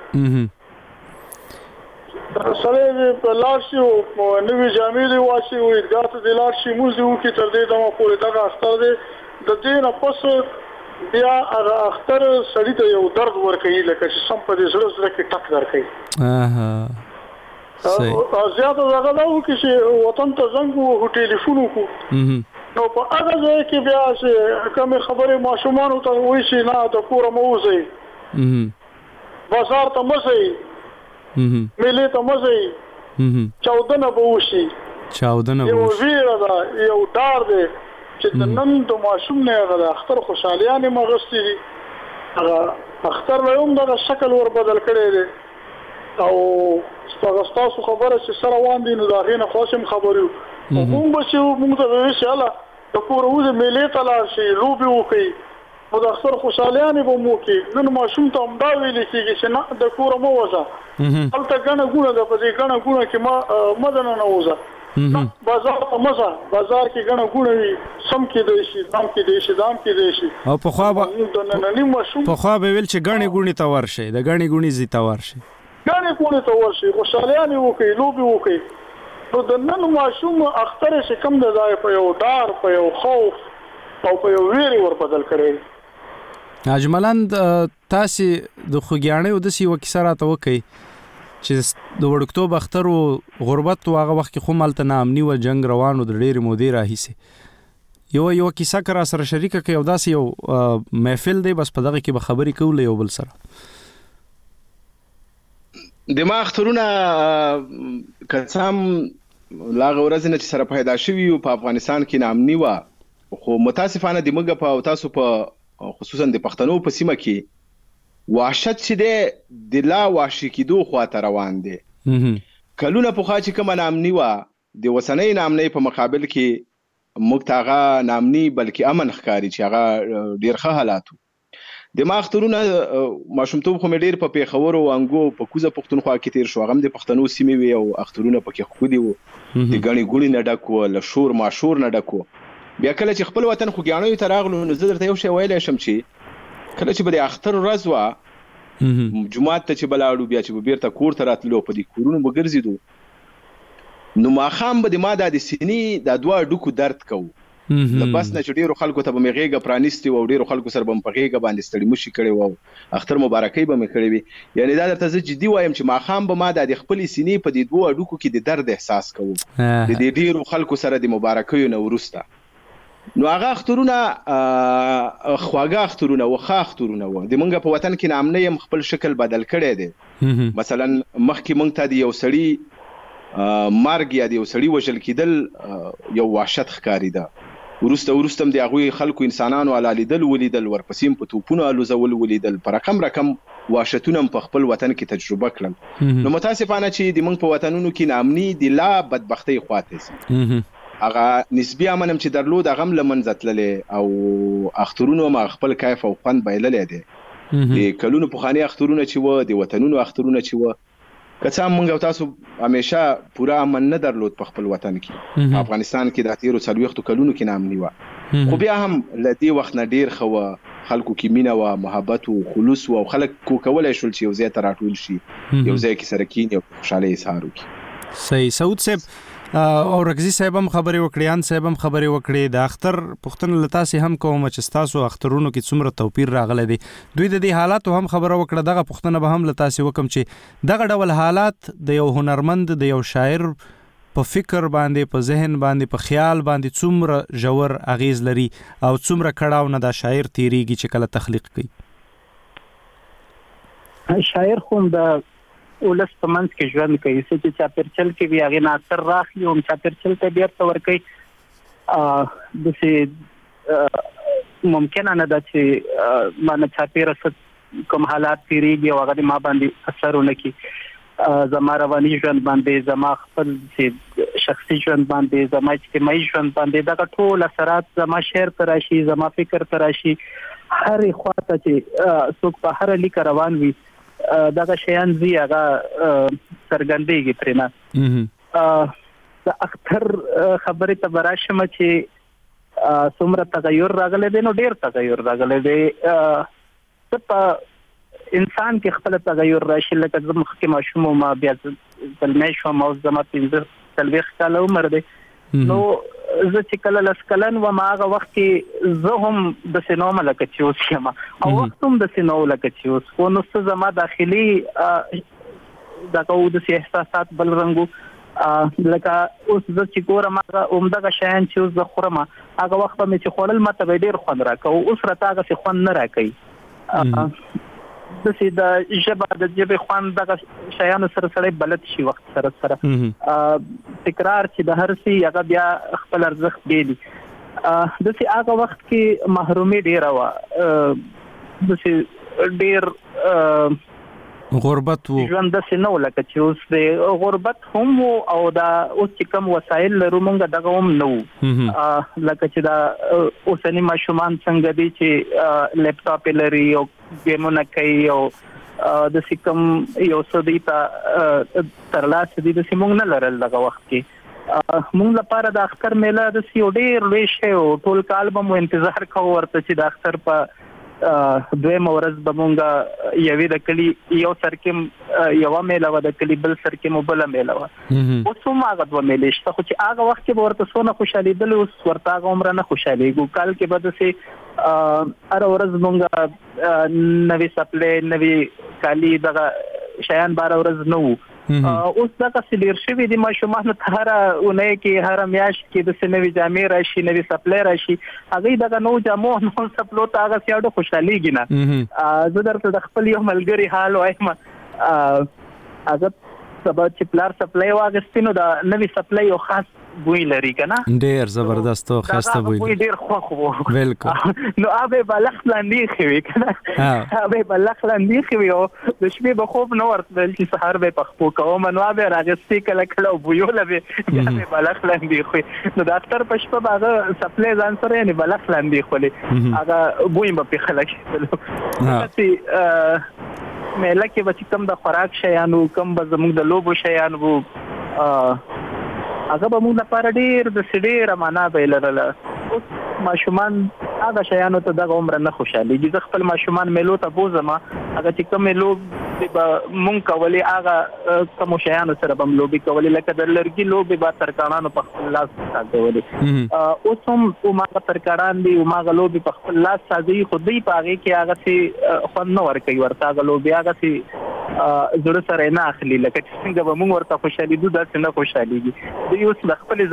H: سره په لارشي او نوې جامې دی واشي او ادګار ته د لارشي موزي او کې تر دې دمه پورې دا اختر دی د دې نه پس بیا هغه اختر سړی ته یو درد ورکوي لکه چې سم په دې زړه کې ټک درکوي صحیح زیاته هغه دا و چې وطن ته زنګ وو ټلیفون وکړو نو په هغه ځای کې بیا چې کوم خبره ماشومان ته وایي چې نه د کور موزي بازار ته مزي ملي ته مزي چاودنه بوشي یو ویره دا یو دار دی چې د نن د ماشوم نه غدا اختر خوشالیانه مغستی دي هغه اختر له هم د شکل ور بدل کړي دي او ستاسو خبره چې سره وان دي نو دا غینه خاصم خبرو موږ به چې موږ ته ویل شي الله د کور وځي ملي ته لا شي لوبي وکي او د اختر خوشالیانه به مو کې نن ماشوم ته هم دا ویل کېږي چې نه د کور مو وځه هلته غنه ګونه د پدې غنه ګونه کې ما مدن نه وځه بازار ته مزه بازار کې غنه ګونه وي سم کې دی شي دام کې دی شي دام کې دی شي
A: او په خوا به ویل چې غنه ګونی ته ورشي د غنه ګونی زی ته ورشي
H: غنه ګونی ته ورشي خوشالیانه وکي لوبي وکي نو د نن ماشوم اختر چې کم د ځای په یو دار په یو خوف او په یو ویری ور بدل کړي
A: اجملاً تاسو د خوګیانه او د سی وکیسه راته وکي چې د وړکتوب اختر او غربت او هغه وخت کې خو مالته نامني او جنگ روانو د ډېر مودې راهیسه یو کیسه کرا سره شریکه کې او داسې یو محفل دی بس په دغه کې به خبرې کول یو بل سره
F: دماغ اخترونه کڅام لاغه ورځ نه چې سره پیدا شوی په افغانستان کې نامني و خو متاسفانه د مګه په تاسو په خصوصا د پښتنو په سیمه کې وحشت چې د لا وحشي کېدو خواته روان دي کلونه په خوا چې کوم نامني و د وسنۍ نامنۍ په مقابل کې موږ تاغه نامني بلکې امن ښکاری چې هغه ډیر ښه حالاتو د ما اخترونه ماشومتوب خو مې ډیر په پیښور او انګو په کوزه پښتونخوا کې تیر شو هغه د پښتنو سیمې وي او اخترونه پکې خو دي وو د غني ګونی نه ډکو له شور ماشور نه ډکو بیا کله چې خپل وطن خو ګیانو ته راغلو نو زه درته یو شی ویلی شم چې کله چې به د اختر ورځ وه جومات ته چې بلاړو بیا چې به بیرته کور ته راتلو په دې کورونو به ګرځېدو نو ماښام به د ما دا د سینې دا دوه ډوکو درد کوو له بس نه چې ډېرو خلکو ته به مې غېږه پرانیستې وه او ډېرو خلکو سره به مې په غېږه باندې ستړي مشي کړی وه اختر مبارکۍ به مې کړې وي یعنې دا درته زه جدي وایم چې ماښام به ما دا د خپلې سینې په دې دوه ډوکو کې د درد احساس کوم د دې ډېرو خلکو سره د مبارکیو نه وروسته نو هغه اخترونه خواږه اخترونه و ښه اخترونه و د موږ په وطن کې نامنه یم خپل شکل بدل کړی دی مثلا مخکې موږ ته د یو سړي مرګ یا د یو سړي وژل کېدل یو وحشت ښکاري ده وروسته هم د هغوی خلکو انسانانو علالیدل ولیدل ورپسې په توپونو الوزول ولیدل په رقم وحشتونه هم په خپل وطن کې تجربه کړل نو متاسفانه چې د موږ په وطنونو کې نامني د لا بدبختۍ خواته ځي هغه نسبي امن هم چې درلود هغه هم له منځه تللی او اخترونو هم خپل کیف او خوند بایللی دی د کلونو پخواني اخترونه چې وه د وطنونو اخترونه چې وه که څه هم موږ او تاسو همیشه پوره امن نه درلود په خپل وطن کې په افغانستان کې د تېرو 40 کلونو کې نامني وه خو بیا هم له دې وخت نه ډېر ښه وه خلکو کې مینه وه محبت و خلوص و او خلک کولی شول چې یو ځای ته راټول شي یو ځای کې سره کینې او خوشحالۍ اظهار وکړي
A: صحیح سعود صاحب او رغزي صاحب هم خبرې وکړې ان صاحب هم خبرې وکړې د اختر پوښتنه له تاسې هم کوم چې ستاسو اخترونو کې څومره توپیر راغلی دی دوی د دې حالاتو هم خبره وکړه دغه پوښتنه به هم له تاسې وکم چې دغه ډول حالات د یو هنرمند د یو شاعر په فکر باندې په ذهن باندې په خیال باندې څومره ژور اغیز لري او څومره کړاو نه دا شاعر تیریږي چې کله تخلیق کوي
G: شاعر خو د ولس په منځ کې ژوند کوي چې چاپېرچل کې بیا هغې نه اثر راخلي او چاپېرچل ته بیرته ورکوي داسې ممکنه نه ده چې ما نه چاپېره کوم حالات تېرېږي او هغه د ما باندې اثر ونه کړي زما رواني ژوند باندې زما خپل چې شخصي ژوند باندې زما اجتماعي ژوند باندې دا ټول اثرات زما شعر تراشي زما فکر تراشي هر خواته چې څوک په هر لیک روان وي دا شیان زی هغه څرګندېږي پرېنه د اختر خبرې ته براشم چې څومره تغیر راغلی دی نو ډیر تغیر راغلی دی په انسان کې خپل تغیر راشي لکه زه مخکې ماشوم ما بیا زلمی شوم او زما 15 کاله عمر دی نو زه چې کله لس کلن وم هغه وخت کې زه هم د سینوم لکه چې اوس یم او وخت هم د سینو لکه چې اوس خو نو څه زما داخلي دغه د احساسات بل رنګو لکه اوس زه چې ګورم هغه عمدغه شیان چې اوس زه خورم هغه وخت به مې چې خوړل ماته به ډېر خوند راکوي اوس راته هغسې خوند نه راکوي داسې د ژبه د ژبې خوند دغه شیانو سره سړی بلد شي وخت سره سره تکرار چې د هر څه هغه بیا خپل ارزښت بیلي داسې هغه وخت کې محرومي ډېره وه داسې ډېر
A: غربت وو
G: ژوند داسې نه و لکه چې اوس د غربت هم و او دا اوس چې کوم وسایل لرو مونږ دغه هم نه وو لکه چې دا اوسني ماشومان څنګه دي چې لیپټاپ لري او ګیمونه کوي او داسې کوم یو څه دی ته ترلاسه دي داسې مونږ نه لرل دغه وخت کې مونږ لپاره د اختر میله داسې یو ډېر لوی شی و ټول کال به مو انتظار کوو ورته چې د اختر په دویمه ورځ به مونږ یوې د کلي یو سر کې یوه میله وه د کلي بل سر کې مو بله میله وه اوس هم هغه دوه میلې شته خو چې هغه وخت کې به ورته څونه خوشحالېدل اوس ورته هغه عمره نه خوشحالېږو کال کې به داسې هره ورځ مونږ نوي څپلۍ نوي کالي دغه شیان به هره ورځ نه وو اوس دغسې ډېر شوي دي ماشومانو ته هره اونۍ کې هره میاشت کې داسې نوي جامې راشي نوي څپلۍ راشي هغوی دغه نوو جامو نوو څپلو ته هغسې اډو خوشحالېږي نه زه درته د خپل یو ملګري حال وایم هغه سبا چې پلار څپلۍ واخیستې نو د نوي څپلۍ یو خاص بوی لري که نه
A: ډېر زبردست او ښایسته بوی
G: بوی ډېر خوښ و
A: بالکل
G: نو هغه به لخت لاندې ایښې وي که نه هغه به لخت لاندې ایښې وي او د شپې به خوب نه ورتلل چې سهار به یې په خپو کوم نو هغه به یې راغستې کله کله او بویوله به بیا به یې به لخت لاندې ایښوي نو د اختر په شپه به هغه څپلۍ ځان سره یعنې به لخت لاندې ایښولې هغه بوی به پرې خلک کېدلو داسې میله کې به چې کوم د خوراک شیان وو کوم به زموږ د لوبو شیان وو هغه به موږ لپاره ډېر داسې ډېره معنا به یې لرله اوس ماشومان هغه شیانو ته دغه عمره نه خوشحالېږي زه خپل ماشومان میلو ته بوځم هغه چې کومې لوبې به مونږ کولې هغه کومو شیانو سره به م لوبې کولې لکه د لرګي لوبې به ترکاڼانو په خپل لاس سازولې اوس هم هماغه ترکاڼان دي هماغه لوبې په خپل لاس سازوي خو دوی په هغې کې هغسې خوند نه ورکوي ورته هغه لوبې هغسې زړه سره نه اخلي لکه چې څنګه به مونږ ورته خوشحالېدو داسې نه خوشحالېږي دوی اوس د خپلې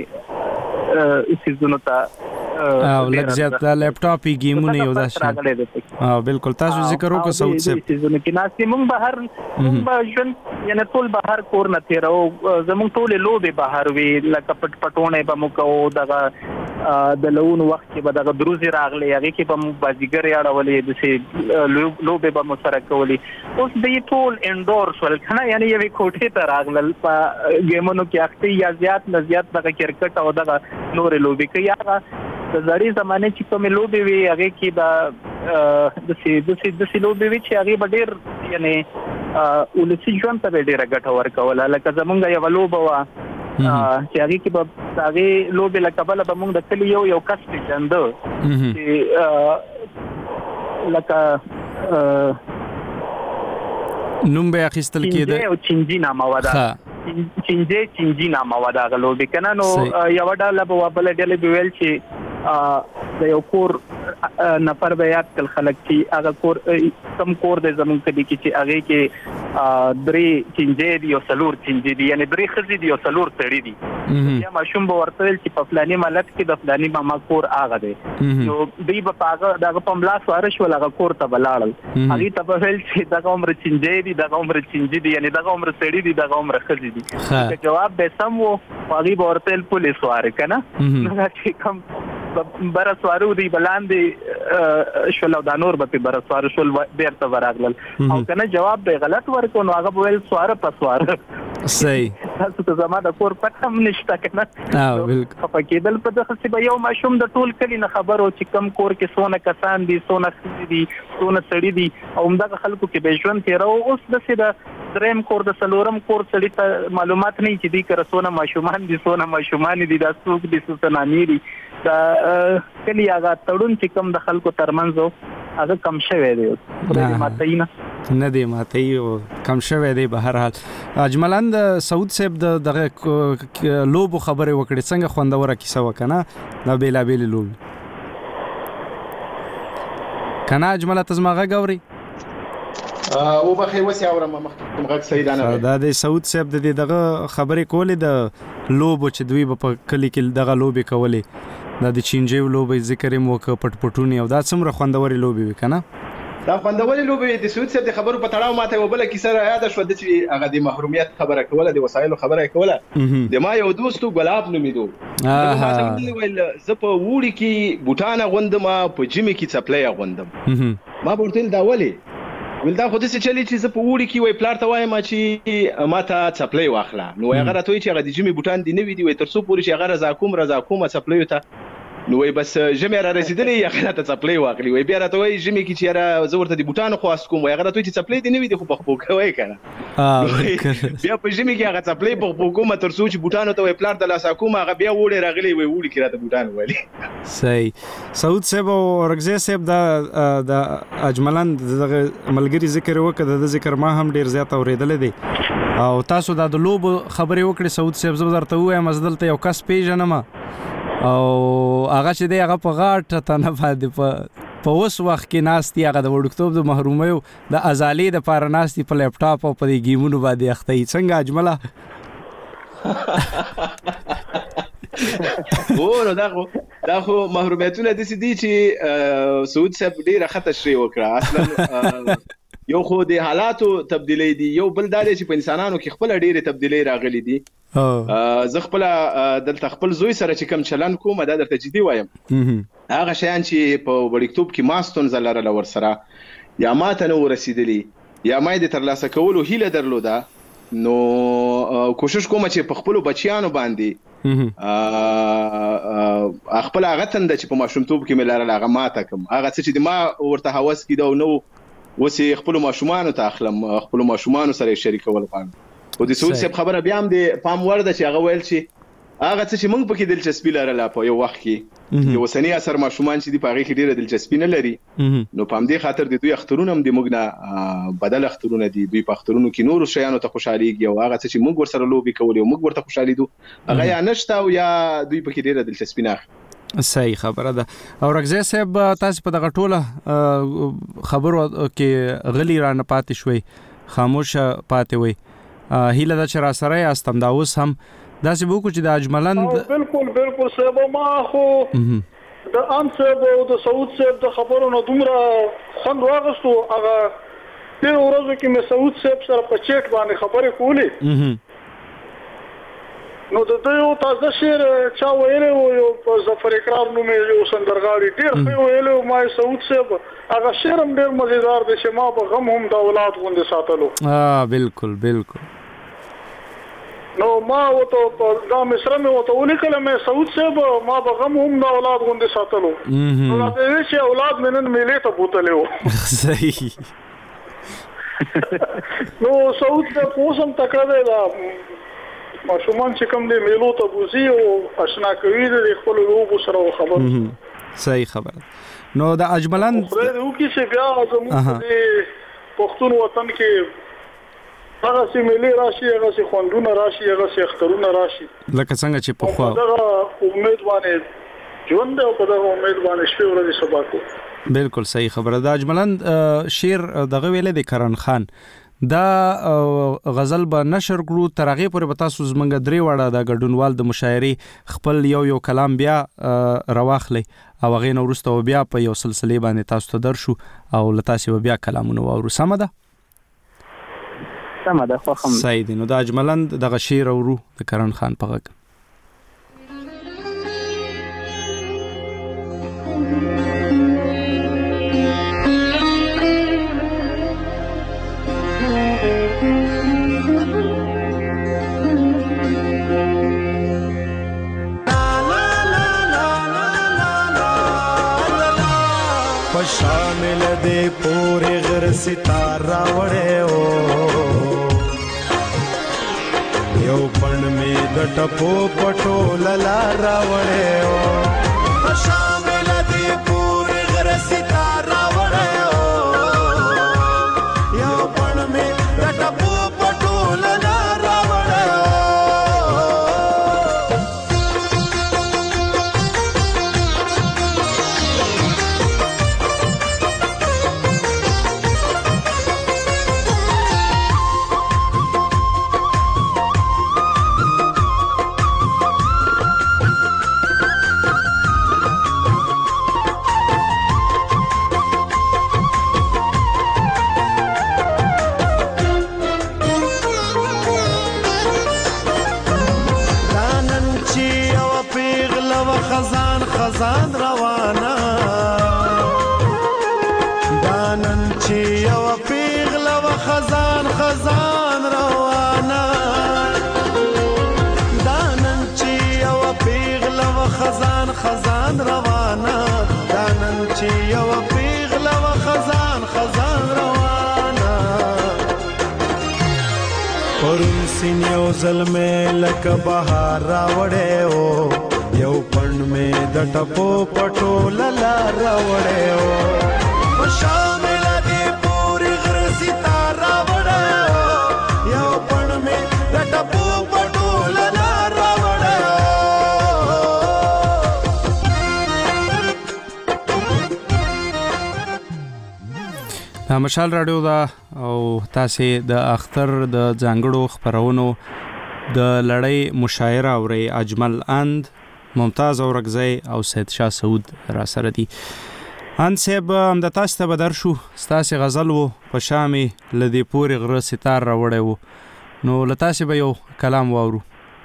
G: زمانې څیزونو ته
A: او لږ زیات د لیپټاپ ګیمونه یو داسې بالکل تاسو ذکر وکړو سعود صاحب
G: څیزونه کې ناستې مونږ به ژوند یعنې ټول بهر کور نه تېروو زمونږ ټولې لوبې بهر وي لکه پټ پټوڼې به مو کوو دغه د لوون وخت کې به دغه دروزې راغلې هغې کې به مو بازیګرې اړولې داسې لوبې به مو سره کولې اوس دوی ټول انډور شول که نه یعنې یوې کوټې ته راغلل په ګیمونو کې اخته یا زیات نه زیات دغه کرکټ او دغه نورې لوبې کوي هغه د زړې زمانې چې کومې لوبې وي هغې کې به داسې لوبې وي چې هغې به ډېر یعنې ولسي ژوند ته به یې ډېره ګټه ورکوله لکه زمونږ یوه لوبه وه چې هغې کې به د هغې لوبې له کبله به مونږ د کلي یو کس پېژنده چې لکه
A: نوم به یې اخیستل کېده
G: او چینجي نامه وه ده چینجي نامه وه د هغه لوبې که نه نو یوه ډله به وه بله ډلې به ویل چې د یو کور نفر به یاد کړل خلک چې هغه کور کم کور دی زموږ کلي کې چې هغې کې 3 چینجې دي او 4 چینجې دي یعنې 3 ښځې دي او 4 سړي دي بیا ماشوم به ورته ویل چې په فلاني ملت کې د فلاني ماما کور هغه دی نو دوی به په هغه د هغه په ملا سواره شول هغه کور ته به لاړل هغې ته به ویل چې دغه عمره چینجې دي دغه عمره چینجې دي یعنې دغه عمره سړي دي دغه عمره ښځې دي که جواب به سم و هغې به ورته ویل پولې سواره که نه نو چې کوم بره سواره و دوی به لاندې شول او دا نور به پرې بره سواره شول بیرته به راغلل او که نه جواب به یې غلط ورکړو نو هغه به ویل سواره په سواره
A: صحیح
G: تاسو ته زما د کور پته هم نشته کنه
A: بالکل
G: خفه کېدل په دغه څه به یو ماشوم د ټول کلی نه خبرو چې کم کور کې څونه کسان دي څونه ښځې دي څونه سړي دي او همدغه خلکو کې به ژوند تېروه. اوس داسې د درېیم کور د څلورم کور سړي ته معلومات نه وي چې دوی کره څونه ماشومان دي څونه ماشومانې دي دا څوک دي څه نامې دي. د کلي هغه تړون چې کوم د خلکو ترمنځ و هغه کم شوی دی
A: نه دی ماتي او کم شوی دی. به هر حال اجملاً د سعود صاحب دغه لوبو خبره وکړي څنګه خوندوره کیسه وکنه دا بیلابیل لوب کنه اجملا تزماغه غوري
F: او بخې وسی اورم مخکې غږ صحیح نه
A: دا د سعود صاحب د دغه خبرې کولې د لوبو چې دوی په کلی کې دغه لوبي کولې دا د چینجیو لوبي ذکر مو ک پټپټونی او دا څومره خوندوري لوبي وکنه
F: دا خوندوري لوبي د سعود صاحب د خبرو په تړاو ماته وبله کیسه را یاد شو د چې هغه د محرومیت خبره کوله د وسایلو خبره کوله د ما یو دوستو ګلاب نومیدو ویل زه په وړي کې بوټانه غوندم په جمی کې چپلې غوندم ما ورته دا ولي ول دا خو د څه چلی چې زه په وړي کې وای پلار ته وایم چې ماته چپلې واخله نو هغه راته وی چې هغه د جمی بوټان دی نه وی دی وای تر څو پورې چې هغه رضا کوم چپلې ته نو وای بس جمی را رسیدلې هغه ته چپلې واخلي وای بیا راته وای جمی کې چې را زه ورته د بوټانو خواست کوم وای هغه راته چې چپلې دی نه وی دی خو په خو کوي کنه بیا په جمی کې هغه چپلې په کومه تر څو چې بوټانو ته وای پلار د لاسا کوم هغه بیا وړي راغلی وای وړي کې راته بوټان وایي.
A: صحیح سعود صاحب او رغزه صاحب د اجملاً دغه ملګری ذکر وکړه د ذکر ما هم ډیر زیات اوریدل دي او تاسو د لوب خبرې وکړې سعود صاحب زه درته وایم مزدلته یو کس پیژنم او هغه چې دی هغه په غاټه تنه باندې په اوس وخت کې ناستي هغه د وړکتوب د محرومیو د ازالې د پاره ناستي په لیپټاپ او په گیمونو باندې اخته څنګه اجمله
F: ورو دا خو محرومیتونه د سې دي چې سعود صاحب ډیره خطر شری وکړه اصلا یو خو د حالاتو تبدیلی دي یو بل دا چې په انسانانو کې خپل ډیره تبدیلی راغلي دي زه خپل دلته خپل زوی سره چې کم چلن کوم دا درته جدي وایم هغه شیان چې په وړکتوب کې ماستون زلره ور سره یا ماته نو رسیدلی یا مې د ترلاسه کولو هیله درلوده نو کوشش کوم چې په خپل بچیانو باندې خپل هغه تند چې په ماشومتوب کې ملاره هغه ماته کوم هغه چې ما ورته هوس کیدو نو وسی خپل ماشومان ته اخلم خپل ماشومان سره شریکول غواړم او د سعود صاحب خبره بیا هم د پام ورده چې هغه ویل چې هغه څه موږ پکې دلچسپي لرله په یو وخت کې یو سنی اثر ماشومان چې دی په هغه کې ډیره دلچسپي نه لري نو په همدې خاطر د دوی اخترونه هم د موږ نه بدل اخترونه دي دوی په اخترونو کې نور شیانو ته خوشاليږي او هغه څه چې موږ ورسره لوبي کولې او موږ ورته خوشالي دو هغه یا نشته او یا دوی پکې ډیره دلچسپي نه
A: صحیح خبره ده او رغزه صاحب تاسو په دغه ټوله خبرو کې غلی را نه پاتې شوي خاموش پاتې وي هیله دا چې را سره یاستم دا اوس هم داسې وکړو چې د اجملاً
H: بالکل صاحب ما خو د ام صاحب او د سعود صاحب د خبرو نه دومره خوند واغستو هغه په ورځو کې مې سعود صاحب سره په چیټ باندې خبرې کولې نو د دوی او تازه شعر چا ویلو یو په ظفر اکرام نوم یو سندرغاړي ډیر ښه ویلو ما سعود صاحب هغه شعر هم ډیر مزیدار دی چې ما په غم هم د اولاد غوندې ساتلو
A: بالکل
H: نو ما وته دا مصر مې وته ولیکل مې سعود صاحب ما په غم هم د اولاد غوندې ساتلو نو دا چې اولاد منن ملي ته بوتلو
A: صحیح
H: نو سعود صاحب اوسم تکړه دی ماشومان چې کوم دی میلو ته بوزي او آشنا کوي د خپل لوبو سره خبر
A: صحیح خبره نو د اجملاً
H: خو یو کې بیا زموږ د پښتون وطن کې هغه سي ملي راشي هغه سي خوندونه راشي هغه سي اخترونه راشي
A: لکه څنګه چې په خو
H: دا امید باندې ژوند او په دا امید باندې شپه ورځ سبا کو
A: بالکل صحیح خبره د اجملاً شعر دغه ویل د کرن خان دا غزل به نشر کړو ترغه پورې به تاسو زمنګ درې وړه د ګډونوال د مشاعري خپل یو کلام بیا رواخلی او غین ورسته بیا په یو سلسله باندې تاسو ته درشو او لتاسو بیا کلامونه وورو سم ده
G: خو هم
A: صحیح نو د اجملاً د شعر ورو د کرن خان په غږ
I: شامل دې پورې غر ستاره وړې او یو پړ می د ټپو پټو لاره وړې او شامل دې پورې غر ستاره وړې او یو پړ می د ټپو پټو لاره وړې خزان روانه دانن چې یو پیغله و خزان روانه دانن چې یو پیغله و خزان روانه دانن چې یو پیغله و خزان روانه پرون سین یو ظلمه لکه بهار راوړې او یو پړ می د ټپو پټو لاره وړې او شامل دې پورې غر ستاره وړې یو پړ می د ټپو پټو لاره وړې
A: مشال رادیو دا او تاسو د اختر د ځانګړو خبرونو د لړۍ مشاعره اوري اجمل اند ممتاز اورګزی او سید شاه سعود را سره دي ان صاحب د تاسو ته بدر شو ستاسو غزل وو په شامي لدی پورې غره ستار را وړې وو نو لتاسو به یو کلام واورو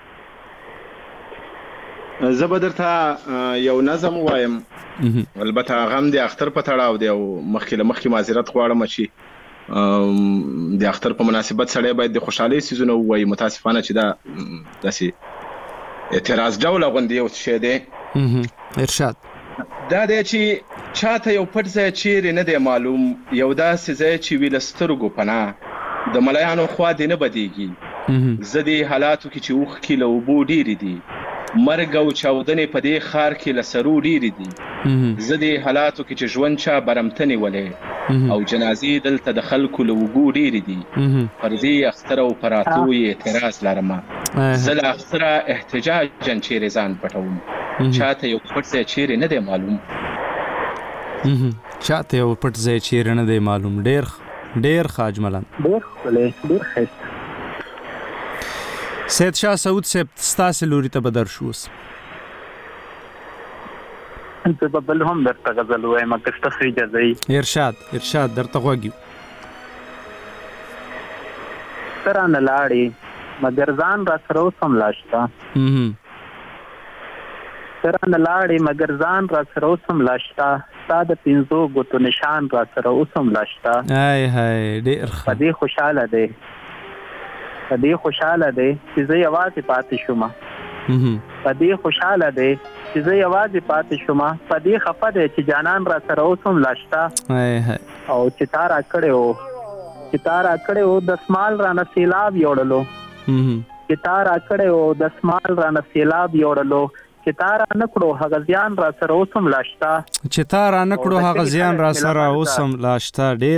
F: زبدرته یو نظم وایم البته غم دی اختر په تړاو دی او مخکې معذرت غواړم چې د اختر په مناسبت سره باید د خوشحالي سيزونه وای متاسفانه چې دا داسي اعتراض ډول غوندي یو څه دی
A: ارشاد
F: دا دی چې چاته یو پټ ځای چیرې نه دی معلوم یو داسې ځای چې ویل سترګو پناه د ملایانو خوا دی نه بدیږي زدي حالاتو کې چې اوخ کې له وبو ډېری دي مرګ او چاودنې په دې خار کې له سرو ډېری دي زدي حالاتو کې چې ژوند چا برمتنې ولې او جنازې دلته د خلکو له وبو ډېری دي پر دې اختر او پراتو یې اعتراض لرم زل اختر احتجاج جن چیرې ځان پټوم چاته یو پټ ځای چیرې نه دی معلوم
A: چاته یو پټ ځای چیرې نه دی معلوم ډېر خاجملان
G: ډېر ښه
A: سید شاه سعود صاحب ستاسو لوري ته بدر شوس
G: انت ببل هم درته غزل وایم که ستاسو اجازه
A: ارشاد درته غوږی
G: ترانه لاړې مگر ځان را سره اوسم لاشتا ترانه لاړې مگر ځان را سره اوسم لاشتا ساده پینځو ګوتو نشان را سره اوسم لاشتا
A: هاي ډېر
G: پدې خوشاله دی چې زه یوازې پاتې شوم پدې خوشاله دی چې زه یوازې پاتې شوم پدې خفه دی چې جانان را سره اوسم لاشتا او چې تارا کړو د سمال را نسیلاب یوړلو چې تارا کړو د سمال را نسیلاب یوړلو چې تارا نکړو هغه ځان را سره اوسم لاشتا
A: ډېر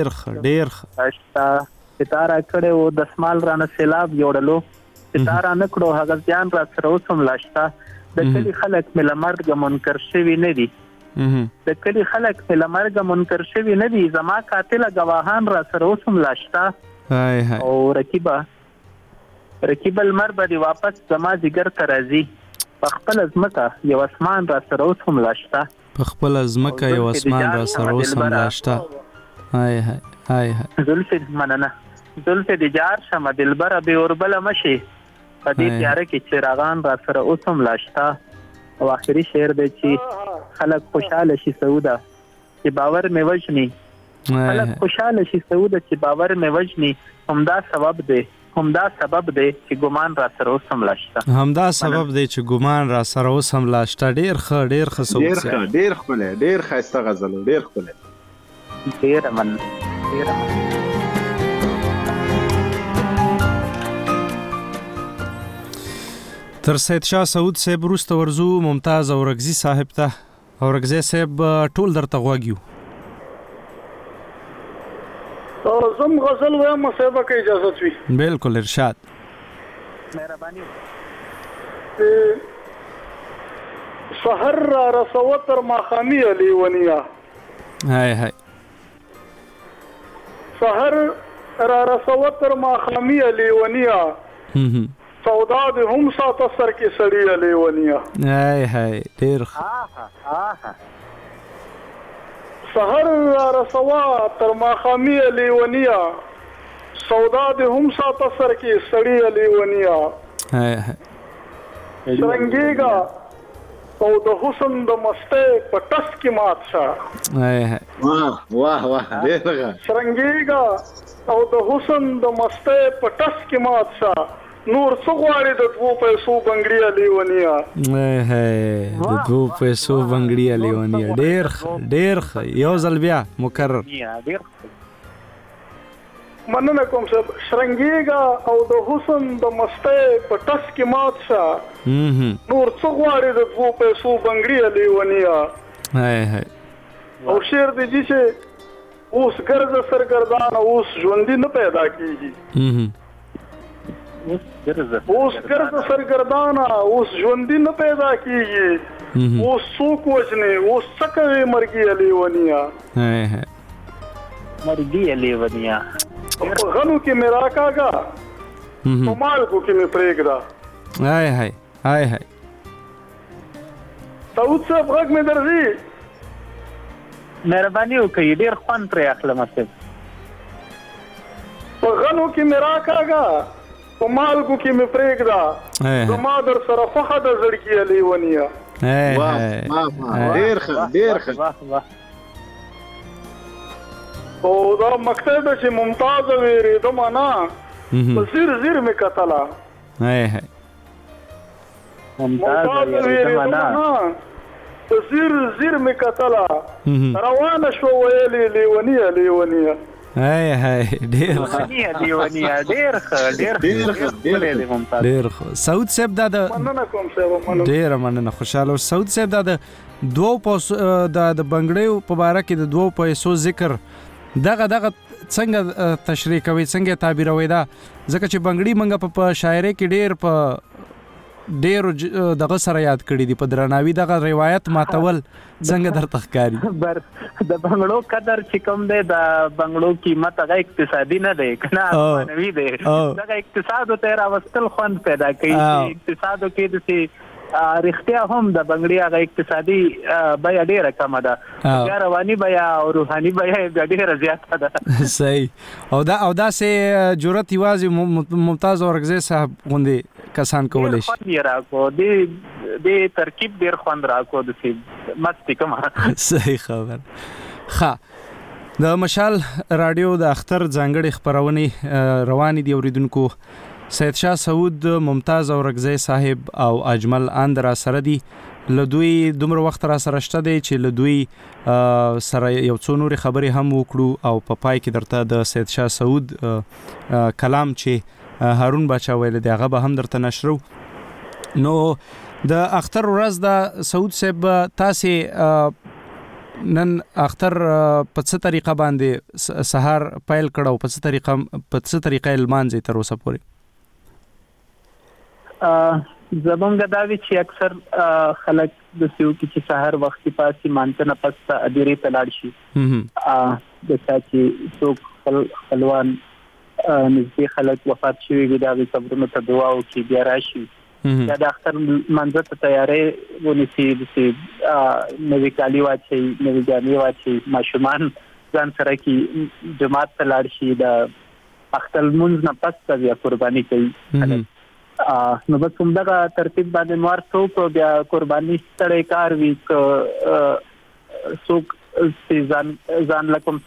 G: چې تارا کړو د سمال را نسیلاب یوړلو چې تارا نکړو هغه ځان را سره اوسم لاشتا د کلی خلک مل مرګ منکر شوی نه دي زما قاتل گواهان را سره اوسم لاشتا او رکیب المر به واپس زما جګر ته راځي پخپل ازمکه یو اسمان را سره اوسم لاشتا زلف د جار شمه دلبر به اوربل مشي په دې تیار کې چراغان را سره اوسم لاشتا او اخري شعر دی چې خلک خوشاله شي سعوده چې باور مې وجني همدا سبب دی چې ګمان را سره اوسم لاشتا
A: ډېر ښه
F: ډېر ښایسته غزل ډېر ښکلی
G: ډیر من
A: تر سید شاه سعود صاحب وروسته ورزو ممتاز اورکزي صاحب ته. اورکزي صاحب ټول درته غواګیو.
H: زم غزل وایم صاحب که اجازه وي.
A: بالکل ارشاد.
G: مهرباني.
H: سحر را رسوه تر ماښامي لیونیا.
A: هاي
H: سحر را رسوه تر ماښامي لیونیا. سودا د هم ساته سر کې سړی لیونیا.
A: هاي ډیر
H: سحر را رسوه تر ماښامي لیونیا. سودا د هم ساته سر کې سړی لیونیا. سرنګېږه او د حسن د مستۍ په ټس کې مات شه.
F: واه ډېر ښه.
H: سرنګېږه او د حسن د مستۍ په ټس کې مات شه. نور څه غواړي د 2 پیسو بنگړي لیونیا.
A: د 2 پیسو بنگړي لیونیا. ډېر یو ځل بیا مکرر.
H: مننه کوم صاحب. سرنګېږه او د حسن د مستۍ په ټس کې مات شه. نور څه غواړي د 2 پیسو بنگړي لیونیا. او شعر دی چې اوس ګرځه سرګردان اوس ژوندي نه پیدا کیږي. اوس ګرځه سرګردانه اوس ژوندي نه پیدا کیږي. اوس څوک وژني اوس څه کوي مرګي لیونیا.
G: مرګي لیونیا.
H: په غنو کې مې راکاږه په مالګو کې مې پرېږده.
A: هاي
H: داود صاحب غږ مې درځي.
G: مهرباني وکړئ ډېر خوند پرې اخلم صاحب.
H: په غنو کې مې راکاږه په مالګو کې مې پرېږده. زما در سره خوښه د زړګي لیونیا.
F: ډېر ښه.
H: او دا مقصد ده چې ممتاز وېرېدم نه په زیر مې کتله. ممتاز وېرېدم نه په زیر مې کتله. روانه شوه ویلې لیونیا.
A: ډېر ښه. سعود صاحب دا د
H: مننه کوم صاحب.
A: ډېره مننه. خوشاله سعود صاحب دا د 2 پیسو د بنگړیو په باره کې د 2 پیسو ذکر دغه څنګه تشریح کوي څنګه تعبیروي دا ځکه چې بنگړي منګه په شاعري کې ډېر دغه سره یاد کړی دی په درناوي دغه روایت ماتول څنګه درته ښکاري.
G: د بنگړو قدر چې کوم دی د بنگړو قیمت هغه اقتصادي نه دی کنه معنوي دی. دغه اقتصاد ته راوستل خوند پیدا کوي. اقتصادو کې د رښتیا هم د بنگړي هغه اقتصادي بیه ډیره کمه ده. بیا رواني بیه او روحاني بیه ډیره زیاته ده.
A: صحیح. او دا سه جرأت یوازې ممتاز اورکزي صاحب غوندي کسان کولای شي.
G: خوند راکو د ترکیب ډیر خوند راکو د مستی کومه.
A: صحیح خبر. د مشال رادیو د اختر ځانګړي خبرونه روانې دي اوریدونکو. سید شاه سعود ممتاز اورکزي صاحب او اجمل اند را سره دي. لدوی دومره وخت را سره شته دی چې لدوی سره یو څو نور خبرې هم وکړو او په پای کې درته د سید شاه سعود کلام چې هارون باچا ویل دی هغه به هم درته نشرو. نو د اختر ورځ د سعود صاحب تاسې نن اختر په څه طریقه باندې سهار پیل کړو په څه طریقه لمانځي تر اوسه پورې؟
G: زمونږ دا وی چې اکثر خلک د سیو کې چې سحر وخت پاسي مانته نه پس اديري تلاړ شي. د چې څوک خپلوان نږدې خلک وفات شوي وي دا د صبرونو ته دعا وکړي بیا راشي. دا د اختر منځ ته تیارې ونیسي د نوي کالي واچي نوي جامې واچي ماشومان ځان سره کې جماعت تلاړ شي. د اختر منځ نه پس بیا قرباني کوي. نو بس همدغه ترتیب باندې نور څوک بیا قرباني ستړی کار وي څوک ځان لکم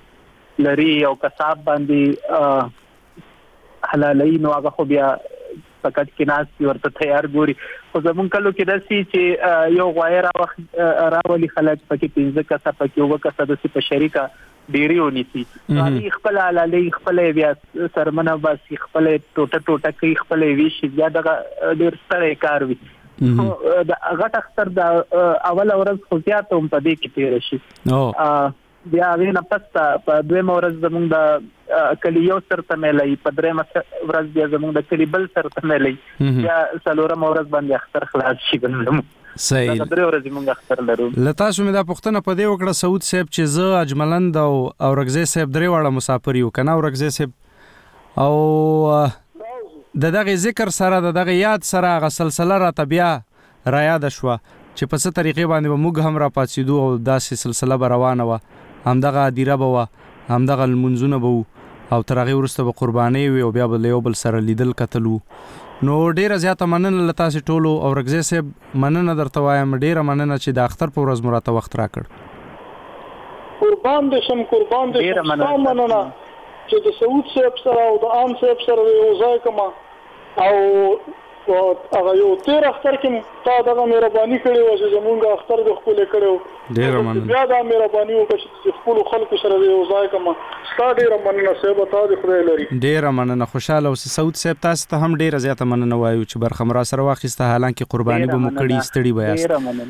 G: سروې لري او کساب باندې حلالي نو هغه خو بیا پکټ کې ناس ورته تیار ګوري. خو زمونږ کلو کې داسې چې یو غوایه راولي خلک پکې 15 کسه پکې 9 کسه د په شریکه ډیری ونیسي. هغه خپل علالي خپل بیا سرمنه باسي خپل ټوټه کوي خپل ویشي بیا دغه ډیر ستړی کار وي. د غټ اختر د اول ورځ خو زیات هم په دې کې تیر شي. بیا غوښنه پستا په دویمه ورځ زموږ د کلیو سره ملي په درېمه ورځ بیا زموږ د کلی بل سره ملي بیا څلورمه ورځ باندې اختر خلاص شي ګنم.
A: صحیح.
G: دا درې ورځې موږ اختر لرو.
A: لتا سو مې دا پښتنه په دې وکړه سعود صاحب چې زه اجملند او اورګزی صاحب درې واړه مسافر یو کنه اورګزی صاحب او دغه ذکر سره دغه یاد سره غ سلسله را تبیا را یاد شو چې په څه طریقې باندې موږ هم را پاتېدو او داسې سلسله به روانه و همدغه دیره به همدغه المنځونه به او تر هغه وروسته به قرباني وي او بیا به له یو بل سره لیدل کتلو. نو ډیره زیاته مننه لتا سي ټولو او رګزی صاحب مننه درته وایم ډیره مننه چې د اختر په ورځ مراته وخت راکړ.
H: قربان دې شم مننه چې د سعود صاحب سره او د عام صاحب سره یو ځای کما او هغه یو تیر اختر کې تا دغه مهرباني کړې و چې زمونږ اختر د خپل کړو.
A: ډیره مننه.
H: بیا دا مهرباني وکړه چې خپل خلکو سره یو ځای کما ستا ډیره مننه صاحب تا دې خدای لري.
A: ډیره مننه خوشاله اوسې سعود صاحب تاسو ته هم ډیره زیاته مننه وایو چې برخه مرا سره واخیسته حالانکه قرباني به مو کړی ستړي بیا.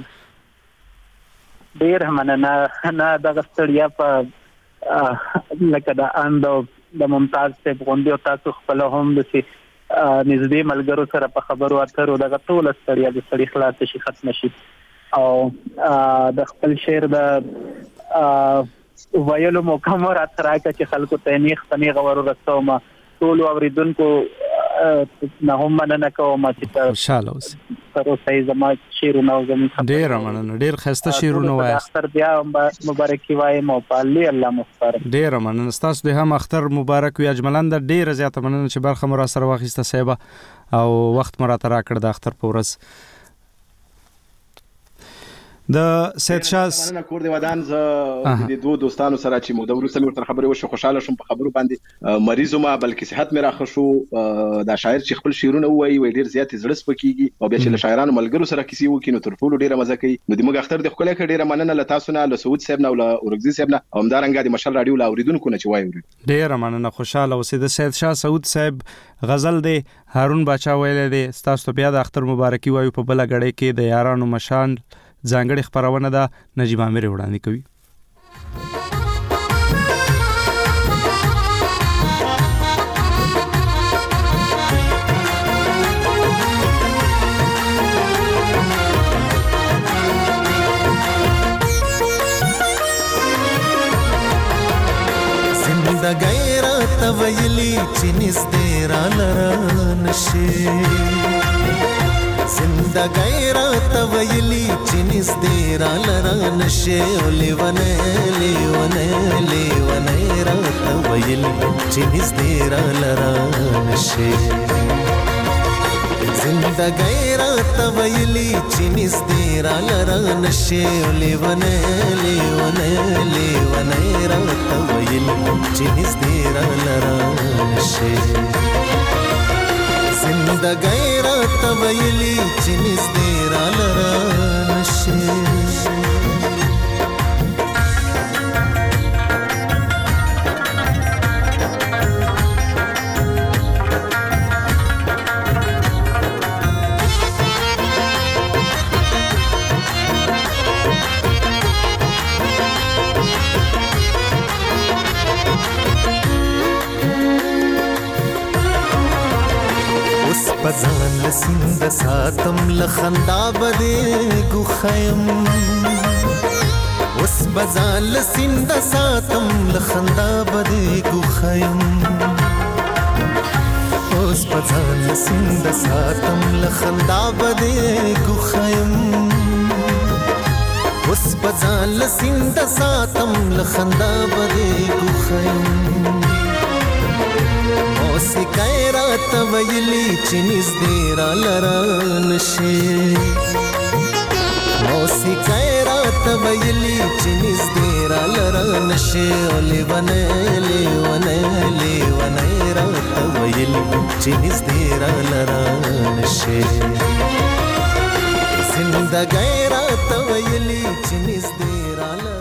G: ډیره مننه نه دغه ستړیا په لکه د اند د ممتاز صاحب غونډه تاسو خپل هم د نږدې ملګرو سره په خبرو اترو دغه ټول ستړیا د سړي خلاص شي ختم شي او د خپل شعر د ویلو موقع مو راځراکه چې خلکو ته نه غوړو رسوم ټول اوریدونکو نه هم مننه کوم چې
A: خوشاله اوسئ.
G: تر اوسه زما شعرونه او زموږ
A: ډیر مننه ډیر خسته شعرونه وایي.
G: اختر بیا مبارکي وایم او په الله مستر.
A: ډیر مننه تاسو د هم اختر مبارک وي اجملند ډیر زیاته مننه چې برخه مرا سره واخیسته صاحب او وخت مرا ترا کړ د اختر په ورځ. د سید شاه
F: مننه کور دی ودان ز د دوه دوستانو سره چې مو د ورسره مر خبرې وشو خوشاله شوم په خبرو باندې مریضو ما بلکې صحت مې راخ شو. دا شاعر چې خپل شعرونه وایي ډیر زیات زړه سپکیږي او بیا چې له شاعرانو ملګرو سره کیسې وکینو تر ټولو ډیره مزه کوي. نو د موږ اختر د خپل کې ډیره مننه له تاسو نه له سعود صاحب نه او له اورګزی صاحب نه او همدارنګه د مشال رادیو له اوریدونکو نه چې وایي
A: ډیره مننه خوشاله اوسئ. د سید شاه سعود صاحب غزل دی هارون باچا ویل دی تاسو بیا د اختر مبارکي وایو په بل غړې کې د یارانو مشان ځانګړي خبرونه ده نجیب عامر وړاندې کوي.
J: زندګۍ راته ویلي چې نږدې راله نشي زندګۍ راته ویلي چې نږدې راله نشي لیونۍ راته ویلي چې نږدې راله نشي زندګۍ راته ویلي چې نږدې راله نشي لیونۍ راته ویلي چې نږدې راله نشي زندګۍ راته ویلي چې نږدې راله نشي. پزان لسند ساتم لخندا بده ګخیم اوس بزان لسند ساتم لخندا بده ګخیم اوس بزان لسند ساتم لخندا بده ګخیم اوس بزان لسند ساتم لخندا بده ګخیم موسیقۍ راته ویلي چې نږدې راله نشي موسیقۍ راته ویلي چې نږدې راله نشي لیونۍ راته ویلي ویلی چې نږدې راله رانشې زندګۍ راته ویلي چې نږدې راله